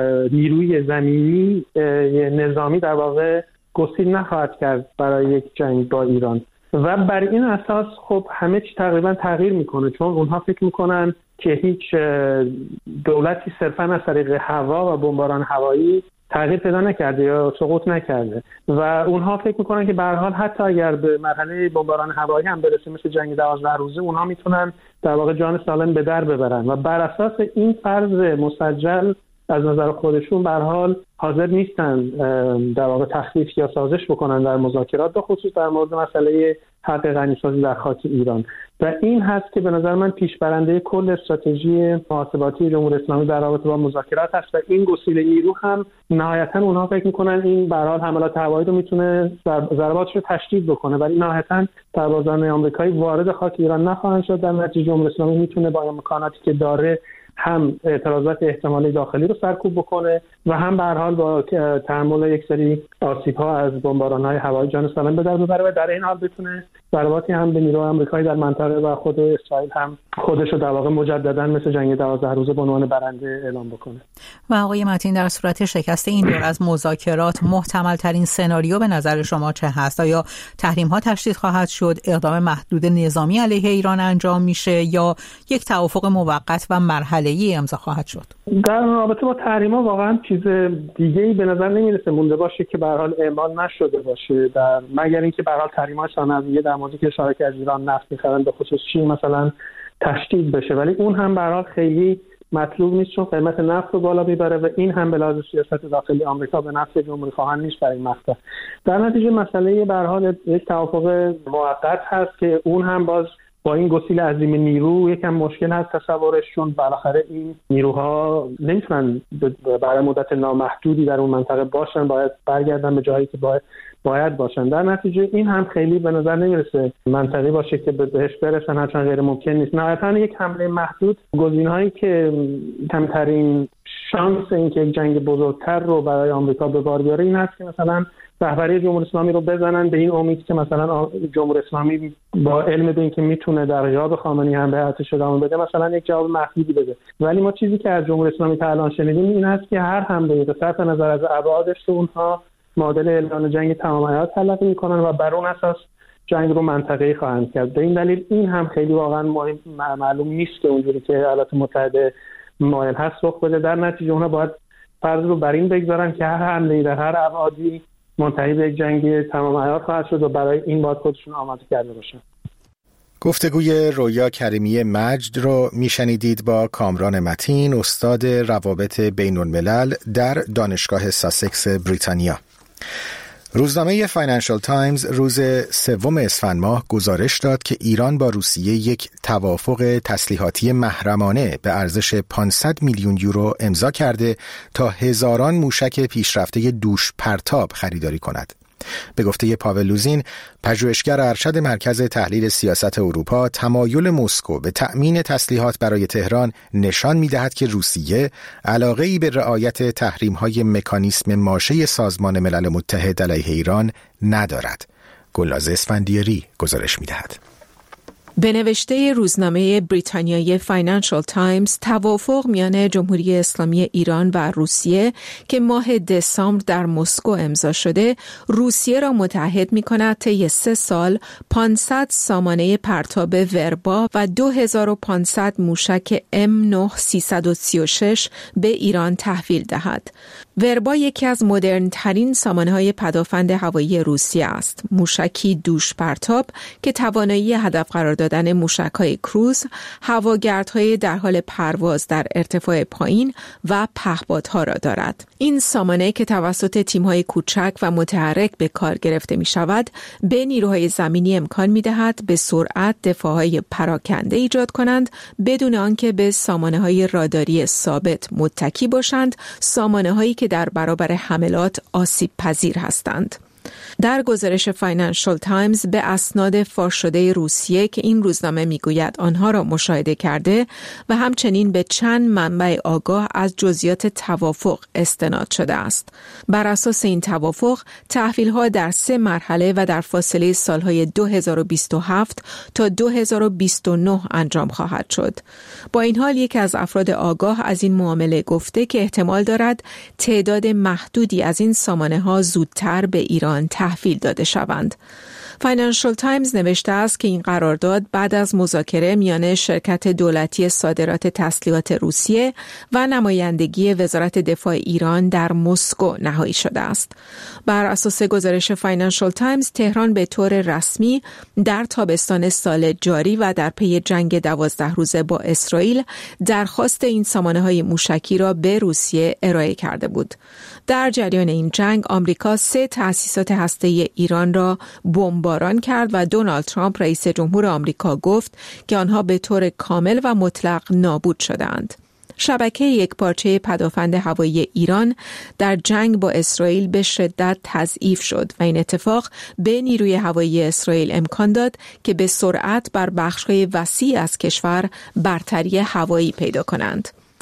نیروی زمینی نظامی در واقع گسیل نخواهد کرد برای یک جنگ با ایران و بر این اساس خب همه چی تقریبا تغییر میکنه، چون اونها فکر میکنن که هیچ دولتی صرفا از طریق هوا و بمباران هوایی تغییر پیدا نکرده یا سقوط نکرده و اونها فکر میکنن که به هر حال حتی اگر به مرحله بمباران هوایی هم برسه مثل جنگ دوازده روزه، اونها میتونن در واقع جان سالم به در ببرن و بر اساس این فرض مسجل از نظر خودشون به هر حال حاضر نیستن در واقع تخفیف یا سازش بکنن در مذاکرات، به خصوص در مورد مسئله حق غنیسازی در خاک ایران. و این هست که به نظر من پیشبرنده کل استراتژی محاسباتی جمهوری اسلامی در رابطه با مذاکرات هست و این گسیل نیرو هم نهایتا اونها فکر میکنن این به هر حال حملات هوایی رو میتونه ضرباتش رو تشدید بکنه، ولی نهایتا سربازان آمریکایی وارد خاک ایران نخواهند شد. در نتیجه جمهوری اسلامی میتونه با امکاناتی که داره هم اعتراضات احتمالی داخلی رو سرکوب بکنه و هم به هر حال با تحمل یک سری آسیب‌ها از بمباران‌های هوایی جان سالم به در ببره و در این حال بتونه ضرباتی هم به نیروهای آمریکایی در منطقه و خود اسرائیل هم خودش رو در واقع مجددا مثل جنگ دوازده روزه به عنوان برنده اعلام بکنه. و آقای متین، در صورت شکست این دور از مذاکرات محتمل ترین سناریو به نظر شما چه هست؟ آیا تحریم ها تشدید خواهد شد، اقدام محدود نظامی علیه ایران انجام میشه یا یک توافق موقت و مرحله‌ای امضا خواهد شد؟ در رابطه با تحریم ها واقعا چیز دیگه‌ای به نظر نمیرسه مونده باشه که به هر حال اعمال نشده باشه، در مگر اینکه به هر حال تحریم ها ثانویه در موردی که اشاره کردید ایران نفت می‌خرن به خصوص چین مثلا تشدید بشه، ولی اون هم به هر حال خیلی مطلوب نیست چون قیمت نفت رو بالا میبره و این هم به لحاظ سیاست داخلی آمریکا به نفع جمهوری خواهان نیست در این مقطع. در نتیجه مسئله به هر حال یک توافق موقت هست که اون هم باز با این گسیل عظیم نیرو یکم مشکل هست تصورش، چون بالاخره این نیروها نمیتونن برای مدت نامحدودی در اون منطقه باشن، باید برگردن به جایی که باید باید باشن. در نتیجه این هم خیلی به نظر نمیرسه منطقی باشه که بهش برسن، هرچند غیر ممکن نیست. نهایتاً یک حمله محدود، گزینه‌هایی که کمترین شانس اینکه یک جنگ بزرگتر رو برای آمریکا به بار بیاره این هست که مثلا رهبری جمهوری اسلامی رو بزنن به این امید که مثلا جمهوری اسلامی با علم به اینکه میتونه در غیاب خامنه‌ای هم به ارتش ادامه بده مثلا یک جواب محدودی بده. ولی ما چیزی که از جمهوری اسلامی تا الان شنیدیم این هست که هر حمله به صرف نظر از ابعادش رو اونها معادل اعلان جنگ تمام عیار تلقی میکنن و بر اون اساس جنگ رو منطقه‌ای خواهند کرد. به این دلیل این هم خیلی واقعا مهم معلوم نیست که اونجوری که ایالات متحده مایل هست رخ بده. در نتیجه اونها باید فرض رو بر این بگذارن که هر حمله‌ای در هر ابعادی منتهی به یک جنگ تمام عیار خواهد شد و برای این باید خودشون آماده کرده باشن. گفتگوی رویا کریمی مجد رو میشنیدید با کامران متین، استاد روابط بین الملل در دانشگاه ساسکس بریتانیا. روزنامه فاینانشال تایمز روز سوم اسفند ماه گزارش داد که ایران با روسیه یک توافق تسلیحاتی محرمانه به ارزش پانصد میلیون یورو امضا کرده تا هزاران موشک پیشرفته دوش پرتاب خریداری کند. به گفته پاول لوزین، پژوهشگر ارشد مرکز تحلیل سیاست اروپا، تمایل مسکو به تأمین تسلیحات برای تهران نشان می‌دهد که روسیه علاقه‌ای به رعایت تحریم‌های مکانیسم ماشه سازمان ملل متحد علیه ایران ندارد. گلناز اسفندیاری گزارش می‌دهد. به نوشته روزنامه بریتانیایی فاینانشال تایمز، توافق میان جمهوری اسلامی ایران و روسیه که ماه دسامبر در مسکو امضا شده، روسیه را متحد می‌کند طی سه سال پانصد سامانه پرتاب وربا و دو هزار و پانصد موشک ام نه سیصد و سی و شش به ایران تحویل دهد. وربا یکی از مدرن‌ترین سامانه‌های پدافند هوایی روسیه است. موشکی دوش پرتاب که توانایی هدف قرار دادن موشک‌های کروز، هواگردهای در حال پرواز در ارتفاع پایین و پهپادها را دارد. این سامانه که توسط تیم‌های کوچک و متحرک به کار گرفته می‌شود، به نیروهای زمینی امکان می‌دهد به سرعت دفاع‌های پراکنده ایجاد کنند بدون آنکه به سامانه‌های راداری ثابت متکی باشند، سامانه‌هایی که در برابر حملات آسیب پذیر هستند. در گزارش فاینانشال تایمز به اسناد فاش شده روسیه که این روزنامه میگوید آنها را مشاهده کرده و همچنین به چند منبع آگاه از جزئیات توافق استناد شده است. بر اساس این توافق، تحویل‌ها در سه مرحله و در فاصله سالهای دو هزار و بیست و هفت تا دو هزار و بیست و نه انجام خواهد شد. با این حال یکی از افراد آگاه از این معامله گفته که احتمال دارد تعداد محدودی از این سامانه‌ها زودتر به ایران تحویل داده شوند. فاینانشال تایمز نوشته است که این قرارداد بعد از مذاکره میان شرکت دولتی صادرات تسلیحات روسیه و نمایندگی وزارت دفاع ایران در مسکو نهایی شده است. بر اساس گزارش فاینانشال تایمز، تهران به طور رسمی در تابستان سال جاری و در پی جنگ دوازده روزه با اسرائیل درخواست این سامانه‌های موشکی را به روسیه ارائه کرده بود. در جریان این جنگ، آمریکا سه تأسیسات هسته‌ای ایران را بمباران کرد و دونالد ترامپ رئیس جمهور آمریکا گفت که آنها به طور کامل و مطلق نابود شدند. شبکه یکپارچه پدافند هوایی ایران در جنگ با اسرائیل به شدت تضعیف شد و این اتفاق به نیروی هوایی اسرائیل امکان داد که به سرعت بر بخش‌های وسیع از کشور برتری هوایی پیدا کنند.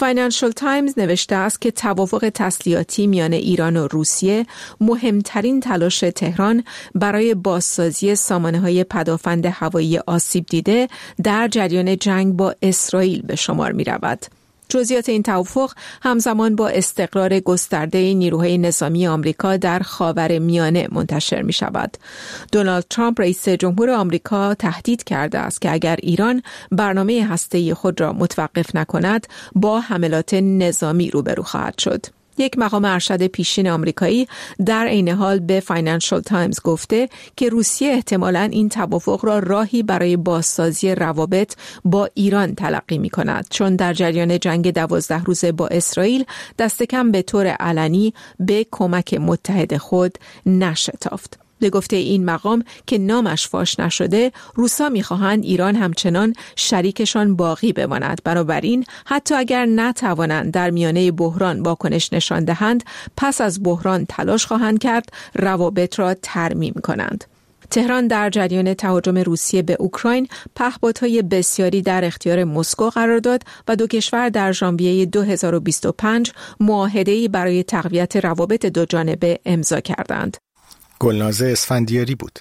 فاینانشل تایمز نوشته است که توافق تسلیحاتی میان ایران و روسیه مهمترین تلاش تهران برای بازسازی سامانه‌های پدافند هوایی آسیب دیده در جریان جنگ با اسرائیل به شمار می‌رود. جزئیات این توافق همزمان با استقرار گسترده نیروهای نظامی آمریکا در خاورمیانه منتشر می شود. دونالد ترامپ رئیس جمهور آمریکا تهدید کرده است که اگر ایران برنامه هسته‌ای خود را متوقف نکند با حملات نظامی روبرو خواهد شد. یک مقام ارشد پیشین آمریکایی در عین حال به فاینانشل تایمز گفته که روسیه احتمالاً این توافق را راهی برای بازسازی روابط با ایران تلقی می کند، چون در جریان جنگ دوازده روزه با اسرائیل دست کم به طور علنی به کمک متحد خود نشتافت. به گفته این مقام که نامش فاش نشده، روسا می‌خواهند ایران همچنان شریکشان باقی بماند. بنابراین حتی اگر نتوانند در میانه بحران واکنش نشان دهند، پس از بحران تلاش خواهند کرد روابط را ترمیم کنند. تهران در جریان تهاجم روسیه به اوکراین پهپادهای بسیاری در اختیار مسکو قرار داد و دو کشور در ژانویه دو هزار و بیست و پنج معاهده‌ای برای تقویت روابط دو جانبه امضا کردند. گلنازه اسفندیاری بود.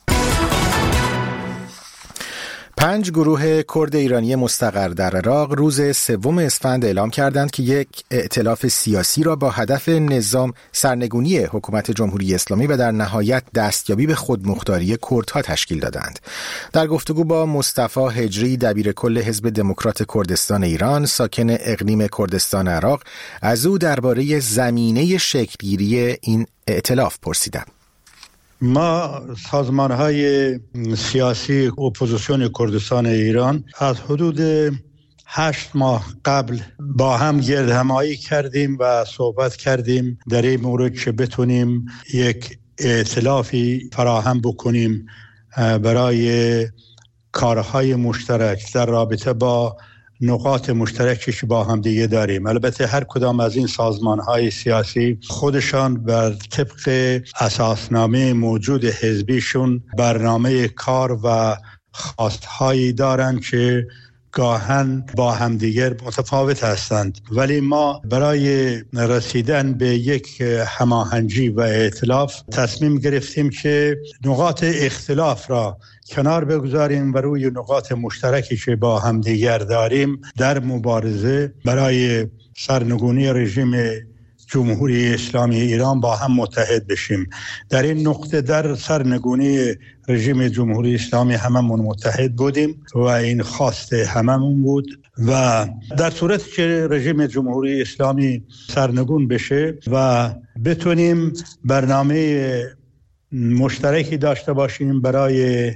پنج گروه کرد ایرانی مستقر در عراق روز سوم اسفند اعلام کردند که یک ائتلاف سیاسی را با هدف نظام سرنگونی حکومت جمهوری اسلامی و در نهایت دستیابی به خودمختاری کردها تشکیل دادند. در گفتگو با مصطفی هجری دبیر کل حزب دموکرات کردستان ایران ساکن اقلیم کردستان عراق از او درباره زمینه شکلگیری این ائتلاف پرسیدم. ما سازمان‌های سیاسی اپوزیسیون کردستان ایران از حدود هشت ماه قبل با هم گرد همایی کردیم و صحبت کردیم در این مورد که بتونیم یک ائتلافی فراهم بکنیم برای کارهای مشترک در رابطه با نقاط مشترکی که با هم دیگه داریم. البته هر کدام از این سازمان‌های سیاسی خودشان بر طبق اساسنامه موجود حزبیشون برنامه کار و خواستهایی دارند که گاهن با همدیگر متفاوت هستند، ولی ما برای رسیدن به یک هماهنگی و ائتلاف تصمیم گرفتیم که نقاط اختلاف را کنار بگذاریم و روی نقاط مشترکی که با همدیگر داریم در مبارزه برای سرنگونی رژیم جمهوری اسلامی ایران با هم متحد بشیم. در این نقطه در سرنگونی رژیم جمهوری اسلامی هممون متحد بودیم و این خواست هممون بود و در صورتی که رژیم جمهوری اسلامی سرنگون بشه و بتونیم برنامه مشترکی داشته باشیم برای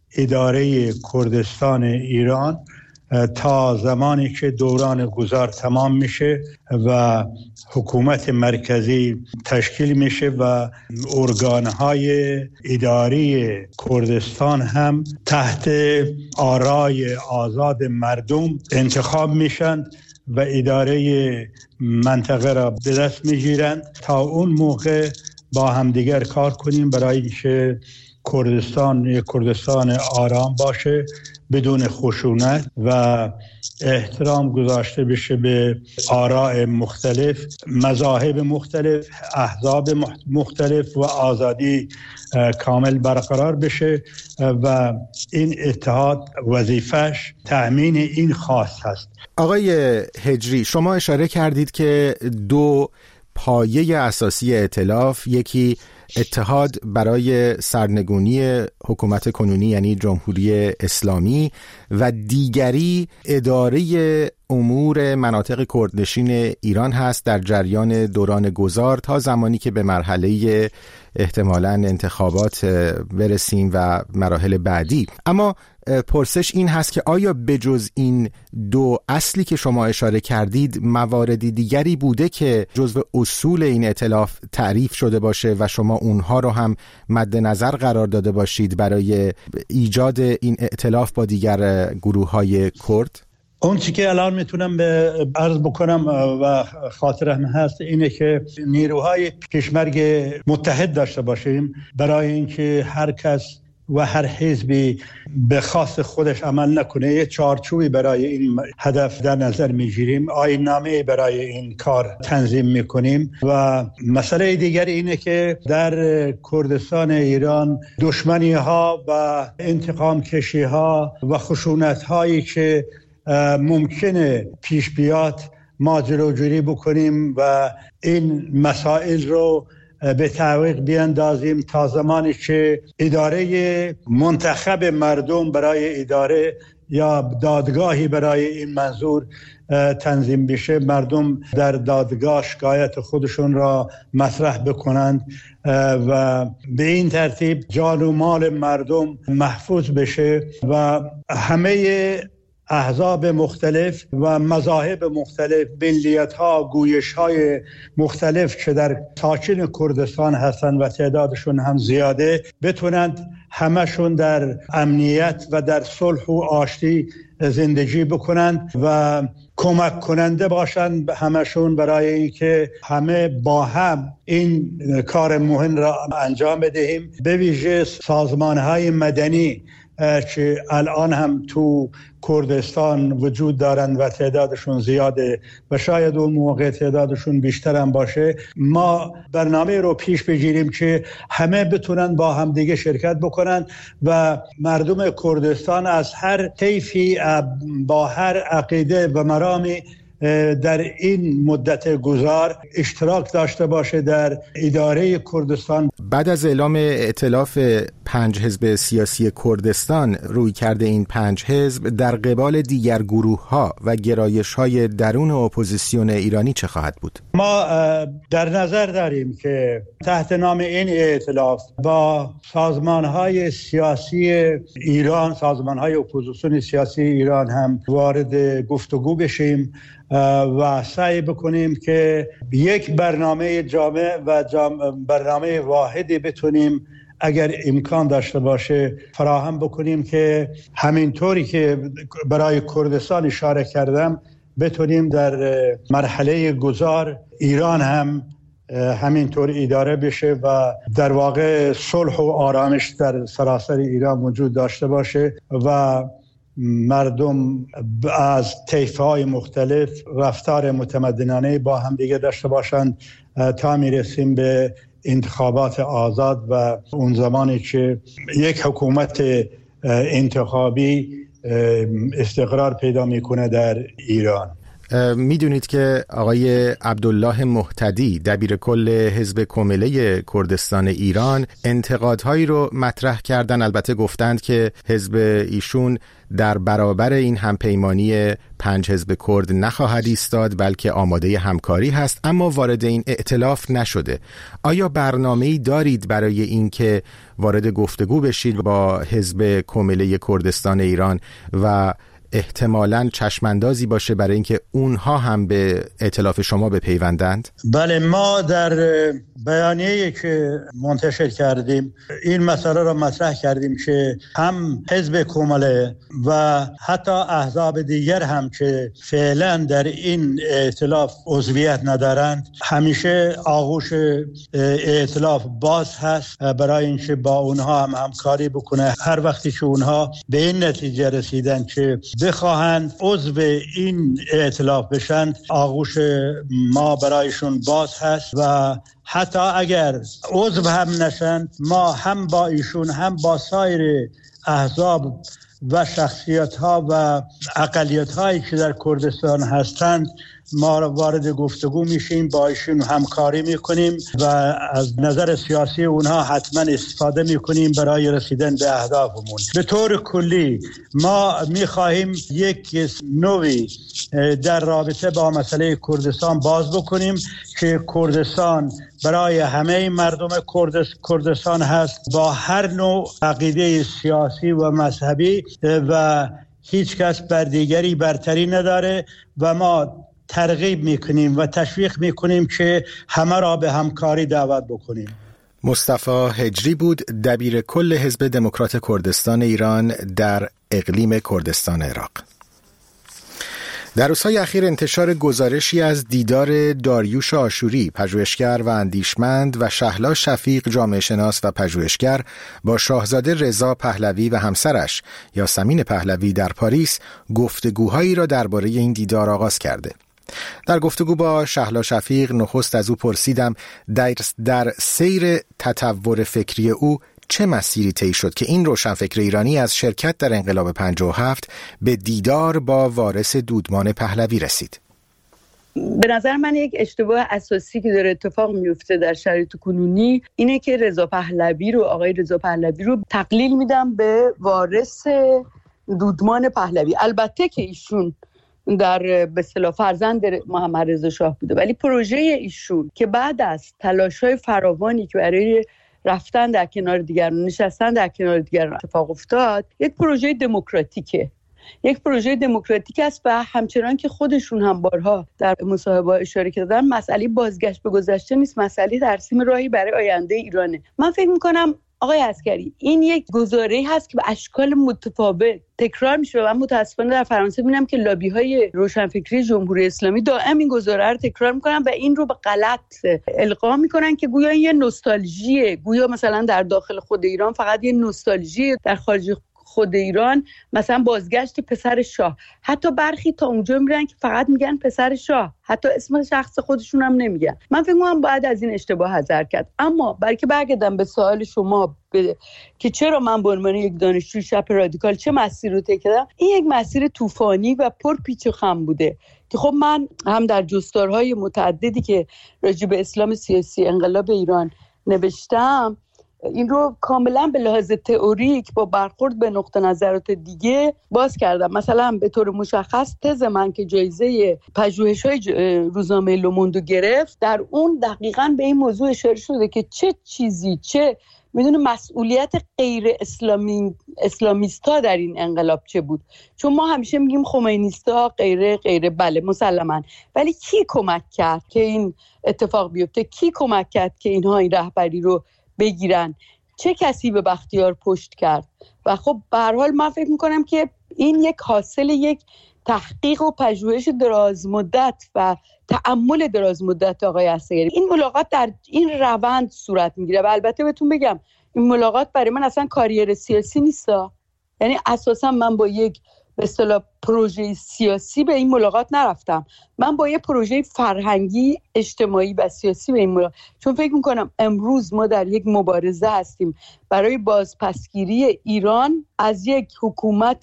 اداره کردستان ایران تا زمانی که دوران گذار تمام میشه و حکومت مرکزی تشکیل میشه و ارگانهای اداری کردستان هم تحت آرای آزاد مردم انتخاب میشن و اداره منطقه را به دست میگیرند. تا اون موقع با همدیگر کار کنیم برای اینکه کردستان یک کردستان آرام باشه، بدون خشونت و احترام گذاشته بشه به آراء مختلف، مذاهب مختلف، احزاب مختلف و آزادی کامل برقرار بشه و این اتحاد وظیفش تأمین این خواست هست. آقای هجری، شما اشاره کردید که دو پایه اساسی ائتلاف، یکی اتحاد برای سرنگونی حکومت کنونی یعنی جمهوری اسلامی و دیگری اداره امور مناطق کردنشین ایران هست در جریان دوران گذار تا زمانی که به مرحله احتمالاً انتخابات برسیم و مراحل بعدی. اما پرسش این هست که آیا بجز این دو اصلی که شما اشاره کردید موارد دیگری بوده که جزو اصول این ائتلاف تعریف شده باشه و شما اونها رو هم مد نظر قرار داده باشید برای ایجاد این ائتلاف با دیگر گروه‌های کرد؟ اون چی که الان میتونم به عرض بکنم و خاطرم هست اینه که نیروهای پیشمرگ متحد داشته باشیم برای اینکه هر کس و هر حزبی به خاص خودش عمل نکنه. یه چارچوبی برای این هدف در نظر میگیریم، آیین‌نامه برای این کار تنظیم میکنیم. و مسئله دیگر اینه که در کردستان ایران دشمنی ها و انتقام کشی ها و خشونت هایی که ممکنه پیش بیاد ما جلوگیری بکنیم و این مسائل رو به تعویق بیاندازیم تا زمانی که اداره منتخب مردم برای اداره یا دادگاهی برای این منظور تنظیم بشه، مردم در دادگاه شکایت خودشون را مطرح بکنند و به این ترتیب جان و مال مردم محفوظ بشه و همه احزاب مختلف و مذاهب مختلف، ملیت‌ها، گویش‌های مختلف که در ساکن کردستان هستند و تعدادشون هم زیاده، بتونند همشون در امنیت و در صلح و آشتی زندگی بکنند و کمک کننده باشند همشون برای اینکه همه با هم این کار مهم را انجام بدهیم. به ویژه سازمان‌های مدنی که الان هم تو کردستان وجود دارند و تعدادشون زیاده و شاید اون موقع تعدادشون بیشتر هم باشه، ما برنامه رو پیش بگیریم که همه بتونن با هم دیگه شرکت بکنن و مردم کردستان از هر طیفی با هر عقیده و مرامی در این مدت گذار اشتراک داشته باشه در اداره کردستان. بعد از اعلام ائتلاف پنج حزب سیاسی کردستان، روی کرده این پنج حزب در قبال دیگر گروه ها و گرایش های درون اپوزیسیون ایرانی چه خواهد بود؟ ما در نظر داریم که تحت نام این ائتلاف با سازمان های سیاسی ایران، سازمان های اپوزیسیون سیاسی ایران هم وارد گفتگو بشیم و سعی بکنیم که یک برنامه جامع و جامع برنامه واحدی بتونیم اگر امکان داشته باشه فراهم بکنیم که همینطوری که برای کردستان اشاره کردم بتونیم در مرحله گذار ایران هم همینطور اداره بشه و در واقع صلح و آرامش در سراسر ایران وجود داشته باشه و مردم از طیف‌های مختلف رفتار متمدنانه با هم دیگه داشته باشند تا میرسیم به انتخابات آزاد و اون زمانی که یک حکومت انتخابی استقرار پیدا میکنه در ایران. میدونید که آقای عبدالله مهتدی دبیر کل حزب کمیله کردستان ایران انتقادهایی رو مطرح کردن، البته گفتند که حزب ایشون در برابر این همپیمانی پنج حزب کرد نخواهد ایستاد بلکه آماده همکاری هست، اما وارد این ائتلاف نشده. آیا برنامه‌ای دارید برای این که وارد گفتگو بشید با حزب کمیله کردستان ایران و احتمالاً چشماندازی باشه برای اینکه اونها هم به ائتلاف شما بپیوندند؟ بله، ما در بیانیه‌ای که منتشر کردیم این مسئله را مطرح کردیم که هم حزب کمیله و حتی احزاب دیگر هم که فعلا در این ائتلاف عضویت ندارند همیشه آغوش ائتلاف باز هست برای اینکه با اونها هم همکاری بکنه. هر وقتی که اونها به این نتیجه رسیدن که بخواهند عضو این ائتلاف بشن، آغوش ما برایشون باز هست و حتی اگر عضو هم نشن ما هم با ایشون هم با سایر احزاب و شخصیت ها و اقلیت هایی که در کردستان هستند ما وارد گفتگو میشیم، با ایشون همکاری میکنیم و از نظر سیاسی اونها حتما استفاده میکنیم برای رسیدن به اهدافمون. به طور کلی ما میخواهیم یک نوعی در رابطه با مسئله کردستان باز بکنیم که کردستان برای همه مردم کردستان هست با هر نوع عقیده سیاسی و مذهبی و هیچ کس بر دیگری برتری نداره و ما ترغیب میکنیم و تشویق میکنیم که همه را به همکاری دعوت بکنیم. مصطفی هجری بود، دبیر کل حزب دموکرات کردستان ایران در اقلیم کردستان عراق. در روزهای اخیر انتشار گزارشی از دیدار داریوش آشوری، پژوهشگر و اندیشمند، و شهلا شفیق، جامعه شناس و پژوهشگر، با شاهزاده رضا پهلوی و همسرش یاسمین پهلوی در پاریس گفتگوهایی را درباره این دیدار آغاز کرده. در گفتگو با شهلا شفیق نخست از او پرسیدم در, در سیر تطور فکری او چه مسیری طی شد که این روشنفکر ایرانی از شرکت در انقلاب پنجاه و هفت به دیدار با وارث دودمان پهلوی رسید. به نظر من یک اشتباه اساسی که داره اتفاق میفته در شرایط کنونی اینه که رضا پهلوی رو آقای رضا پهلوی رو تقلیل میدم به وارث دودمان پهلوی. البته که ایشون در به اصطلاح فرزند محمد رضا شاه بوده، ولی پروژه ایشون که بعد از تلاش‌های فراوانی که برای رفتن در کنار دیگران، نشستن در کنار دیگران اتفاق افتاد، یک پروژه دموکراتیکه. یک پروژه دموکراتیک است و همچنان که خودشون هم بارها در مصاحبه اشاره کردن، مسئله بازگشت به گذشته نیست، مسئله ترسیم راهی برای آینده ایرانه. من فکر می‌کنم آقای عسگری این یک گزاره‌ای هست که به اشکال متفاوت تکرار میشه و من متاسفانه در فرانسه می‌بینم که لابی‌های روشنفکری جمهوری اسلامی دائم این گزاره رو تکرار می‌کنن و این رو به غلط القا می‌کنن که گویا این یه نوستالژیه، گویا مثلا در داخل خود ایران فقط یه نوستالژی، در خارج خود ایران مثلا بازگشت پسر شاه. حتی برخی تا اونجا میرن که فقط میگن پسر شاه، حتی اسم شخص خودشون هم نمیگن. من فکر می‌کنم باید از این اشتباه حذر کرد. اما برای که برگردم به سوال شما ب... که چرا من به عنوان یک دانشجوی چپ رادیکال چه مسیر رو طی کردم، این یک مسیر طوفانی و پر پیچ و خم بوده که خب من هم در جستارهای متعددی که راجع به اسلام سیاسی انقلاب ایران نوشتم این رو کاملا به لحاظ تئوریک با برخورد به نقطه نظرات دیگه باز کردم. مثلا به طور مشخص تز من که جایزه پژوهش‌های روزنامه لوموندو گرفت، در اون دقیقاً به این موضوع اشاره شده که چه چیزی، چه میدونه مسئولیت غیر اسلامی اسلامیستا در این انقلاب چه بود. چون ما همیشه میگیم خمینیستا غیره غیره، بله مسلماً، ولی کی کمک کرد که این اتفاق بیفته؟ کی کمک کرد که اینها این رهبری رو بگیرن؟ چه کسی به بختیار پشت کرد؟ و خب به هر حال من فکر میکنم که این یک حاصل یک تحقیق و پژوهش دراز مدت و تأمل دراز مدت آقای عسگری. این ملاقات در این روند صورت میگیره و البته بهتون بگم این ملاقات برای من اصلا کاریر سیاسی نیستا. یعنی اساسا من با یک به اصطلاح پروژه سیاسی به این ملاقات نرفتم، من با یه پروژه فرهنگی، اجتماعی و سیاسی به این ملاقات، چون فکر میکنم امروز ما در یک مبارزه هستیم برای بازپسگیری ایران از یک حکومت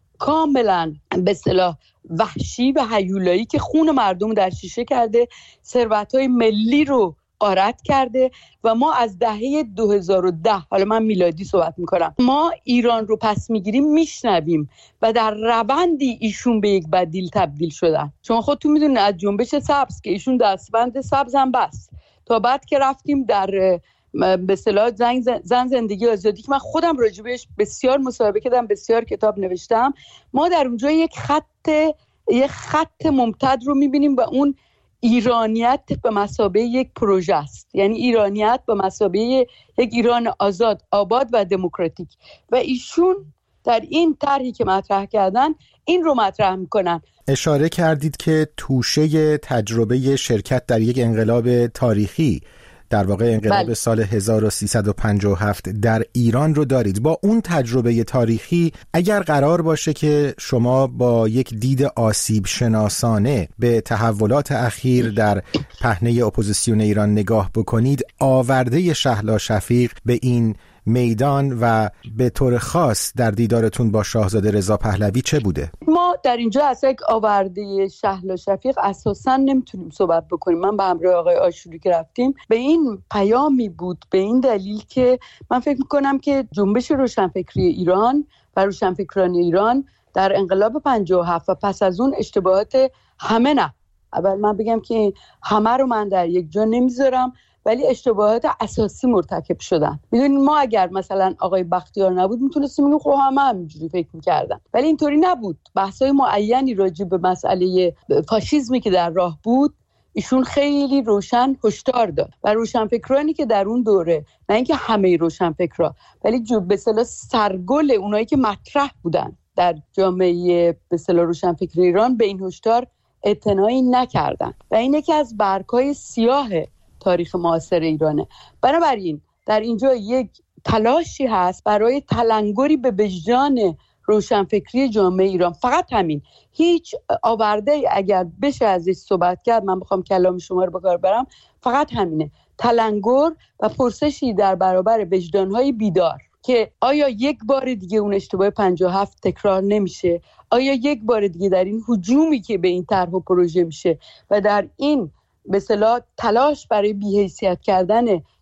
کاملا به اصطلاح وحشی و هیولایی که خون مردم در شیشه کرده، ثروت‌های ملی رو غارت کرده و ما از دهه دو هزار و ده، حالا من میلادی صحبت میکنم، ما ایران رو پس میگیریم میشنویم و در روندی ایشون به یک بدیل تبدیل شدن. چون خودتون میدونید از جنبش سبز که ایشون دستبند سبز هم بست تا بعد که رفتیم در به اصطلاح زن زندگی آزادی که من خودم راجبش بسیار مصاحبه کردم، بسیار کتاب نوشتم، ما در اونجا یک خط یک خط ممتد رو میبینیم و اون ایرانیت به مثابه یک پروژه است. یعنی ایرانیت به مثابه یک ایران آزاد، آباد و دموکراتیک و ایشون در این طرحی که مطرح کردن این رو مطرح میکنن. اشاره کردید که توشه تجربه شرکت در یک انقلاب تاریخی، در واقع انقلاب بله. سال هزار و سیصد و پنجاه و هفت در ایران رو دارید. با اون تجربه تاریخی اگر قرار باشه که شما با یک دید آسیب شناسانه به تحولات اخیر در پهنه اپوزیسیون ایران نگاه بکنید، آورده شهلا شفیق به این میدان و به طور خاص در دیدارتون با شاهزاده رضا پهلوی چه بوده؟ ما در اینجا از یک آورده شهلا شفیق اساساً نمیتونیم صحبت بکنیم. من به همراه آقای آشوری که رفتیم به این پیامی بود، به این دلیل که من فکر میکنم که جنبش روشنفکری ایران و روشنفکران ایران در انقلاب پنجاه و هفت و پس از اون اشتباهات همه، نه اول من بگم که همه رو من در یک جا نمیذارم، ولی اشتباهات اساسی مرتکب شدن. میدونید ما اگر مثلا آقای بختیار نبود میتونستیم بگیم خب همه همینجوری فکر میکردن، ولی اینطوری نبود. بحث‌های معینی راجع به مسئله فاشیسمی که در راه بود ایشون خیلی روشن هشدار داد و روشنفکرانی که در اون دوره، نه اینکه همه روشنفکرا، ولی به اصطلاح سرگل اونایی که مطرح بودن در جامعه به اصطلاح روشنفکر ایران به این هشدار اعتنایی نکردن و این یکی از برگ‌های سیاه تاریخ معاصر ایرانه. بنابراین در اینجا یک تلاشی هست برای تلنگری به وجدان روشنفکری جامعه ایران، فقط همین. هیچ آورده اگر بشه ازش صحبت کرد، من بخوام کلام شما رو به کار برم، فقط همینه، تلنگر و پرسشی در برابر وجدان‌های بیدار که آیا یک بار دیگه اون اشتباه پنجاه و هفت تکرار نمیشه؟ آیا یک بار دیگه در این هجومی که به این طرح و پروژه میشه و در این به اصطلاح تلاش برای بی‌حیثیت کردن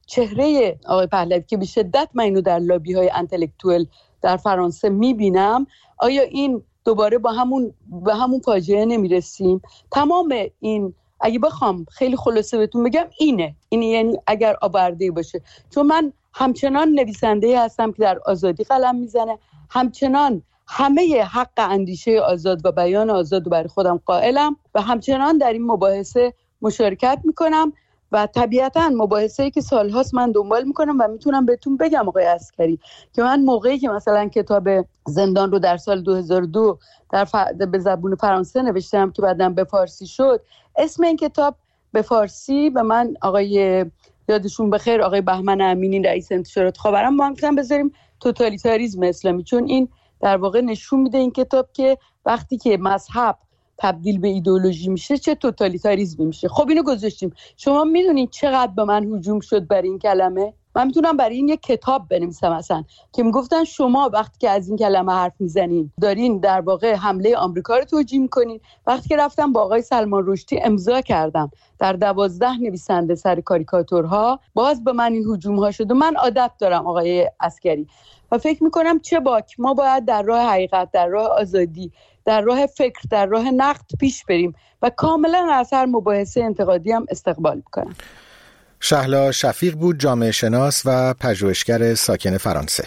چهره آقای پهلوی که به شدت من اینو در لابی‌های انتلکتوئل در فرانسه میبینم، آیا این دوباره با همون به همون فاجعه نمیرسیم؟ تمام این اگه بخوام خیلی خلاصه بهتون بگم اینه این یعنی اگر آورده‌ای باشه، چون من همچنان نویسنده هستم که در آزادی قلم میزنه، همچنان همه حق اندیشه آزاد و بیان آزاد رو برای خودم قائلم و همچنان در این مباحثه مشارکت میکنم و طبیعتاً مباحثه‌ای که سالهاست من دنبال میکنم و میتونم بهتون بگم آقای عسکری که من موقعی که مثلا کتاب زندان رو در سال دو هزار و دو در ف... به زبان فرانسه نوشتم که بعداً به فارسی شد، اسم این کتاب به فارسی به من آقای یادشون بخیر آقای بهمن امینی رئیس انتشارات خاورم ما هم بذاریم توتالیتاریسم اسلامی، چون این در واقع نشون میده این کتاب که وقتی که مذهب تبدیل به ایدئولوژی میشه چه توتالیتاریسمی میشه. خب اینو گذاشتیم. شما میدونید چقدر به من هجوم شد برای این کلمه؟ من میتونم برای این یک کتاب بنویسم اصلا که میگفتن شما وقتی که از این کلمه حرف میزنین دارین در واقع حمله آمریکا رو توجیه میکنین. وقتی که رفتم با آقای سلمان رشدی امضا کردم در دوازده نویسنده سر کاریکاتورها، باز به من این هجوم ها شد و من عادت دارم آقای عسکری و فکر میکنم چه باک ما باید در راه حقیقت، در راه آزادی، در راه فکر، در راه نقد پیش بریم و کاملا از هر مباحثه انتقادی هم استقبال میکنم. شهلا شفیق بود، جامعه شناس و پژوهشگر ساکن فرانسه.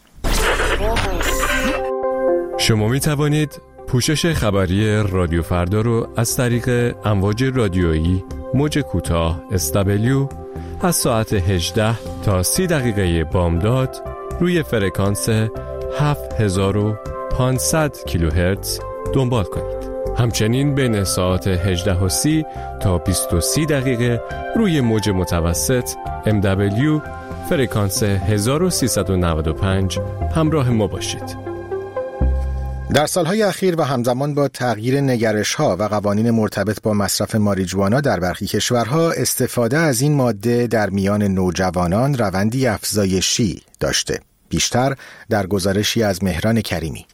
شما می توانید پوشش خبری رادیو فردا رو از طریق امواج رادیویی موج کوتاه اس دبلیو از ساعت هجده تا سی دقیقه بامداد روی فرکانس هفت هزار و پانصد کیلوهرتز دنبال کنید. همچنین بین ساعت هجده و سی تا بیست و سه دقیقه روی موج متوسط ام دبلیو فرکانس هزار و سیصد و نود و پنج همراه ما باشید. در سالهای اخیر و همزمان با تغییر نگرش‌ها و قوانین مرتبط با مصرف ماریجوانا در برخی کشورها، استفاده از این ماده در میان نوجوانان روندی افزایشی داشته. بیشتر در گزارشی از مهران کریمی.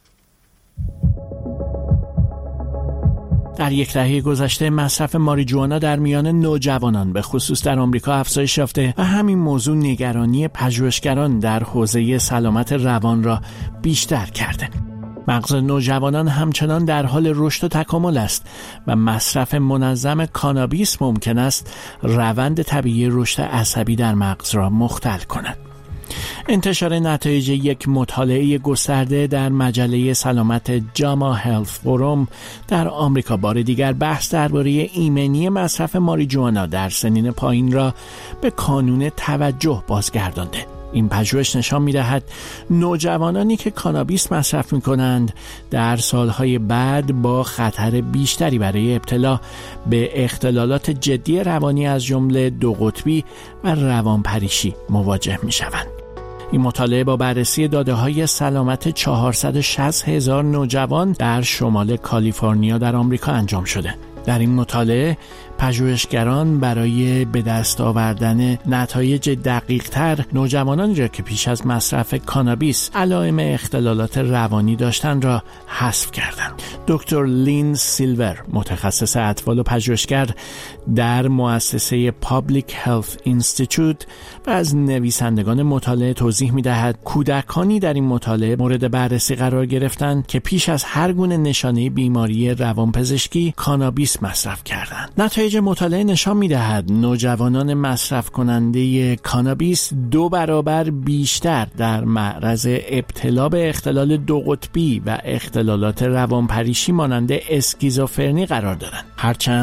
در یک دهه گذشته مصرف ماریجوانا در میان نوجوانان به خصوص در آمریکا افزایش یافته و همین موضوع نگرانی پژوهشگران در حوزه سلامت روان را بیشتر کرده. مغز نوجوانان همچنان در حال رشد و تکامل است و مصرف منظم کانابیس ممکن است روند طبیعی رشد عصبی در مغز را مختل کند. انتشار نتایج یک مطالعه گسترده در مجله سلامت جاما هلث فوروم در آمریکا بار دیگر بحث درباره ایمنی مصرف ماریجوانا در سنین پایین را به کانون توجه بازگردانده. این پژوهش نشان می‌دهد نوجوانانی که کانابیس مصرف می‌کنند در سالهای بعد با خطر بیشتری برای ابتلا به اختلالات جدی روانی از جمله دو قطبی و روانپریشی مواجه می‌شوند. این مطالعه با بررسی داده‌های سلامت چهارصد و شصت هزار نوجوان در شمال کالیفرنیا در آمریکا انجام شده. در این مطالعه پژوهشگران برای به دست آوردن نتایج دقیق‌تر نوجوانانی را که پیش از مصرف کانابیس علائم اختلالات روانی داشتند را حذف کردند. دکتر لین سیلور، متخصص اطفال و پژوهشگر در مؤسسه پابلیک هلث اینستیتوت و از نویسندگان مطالعه توضیح می‌دهد کودکانی در این مطالعه مورد بررسی قرار گرفتند که پیش از هر گونه نشانه بیماری روانپزشکی کانابیس مصرف کردند. نتایج مطالعه نشان می‌دهد نوجوانان مصرف کننده کانابیس دو برابر بیشتر در معرض ابتلا به اختلال دو قطبی و اختلالات روانپریشی مانند اسکیزوفرنی قرار دارند. هرچند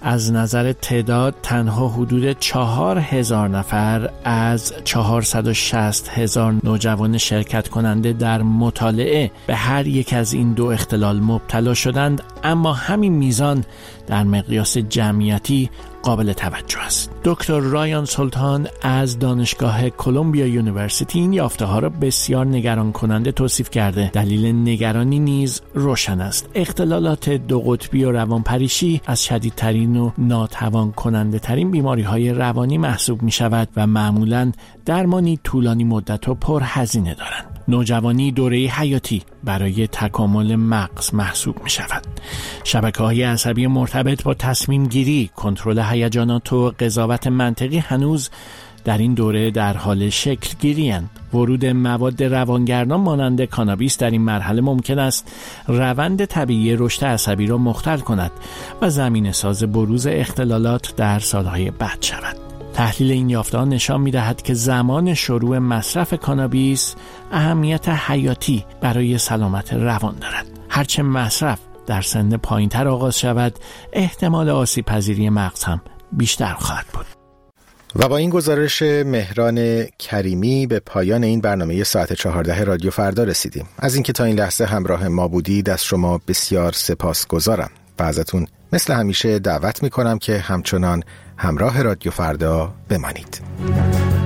از نظر تعداد تنها حدود چهار هزار نفر از چهارصد و شصت هزار نوجوان شرکت کننده در مطالعه به هر یک از این دو اختلال مبتلا شدند، اما همین میزان در مقیاس جمعیتی قابل توجه است. دکتر رایان سلطان از دانشگاه کلمبیا یونیورسیتی این یافته ها را بسیار نگران کننده توصیف کرده. دلیل نگرانی نیز روشن است. اختلالات دو قطبی و روانپریشی از شدیدترین و ناتوان کننده ترین بیماری های روانی محسوب می شود و معمولاً درمانی طولانی مدت و پرهزینه دارند. نوجوانی دوره حیاتی برای تکامل مغز محسوب می شود. شبکه‌های عصبی مرتبط با تصمیم گیری، کنترل هیجانات و قضاوت منطقی هنوز در این دوره در حال شکل گیری اند. ورود مواد روانگردان مانند کانابیس در این مرحله ممکن است روند طبیعی رشد عصبی را مختل کند و زمینه ساز بروز اختلالات در سالهای بعد شود. تحلیل این یافته‌ها نشان می‌دهد که زمان شروع مصرف کانابیس اهمیت حیاتی برای سلامت روان دارد. هرچه مصرف در سن پایین‌تر آغاز شود، احتمال آسیب پذیری مغز هم بیشتر خواهد بود. و با این گزارش مهران کریمی به پایان این برنامه ساعت چهارده رادیو فردا رسیدیم. از اینکه تا این لحظه همراه ما بودید از شما بسیار سپاسگزارم و ازتون مثل همیشه دعوت میکنم که همچنان همراه رادیو فردا بمانید.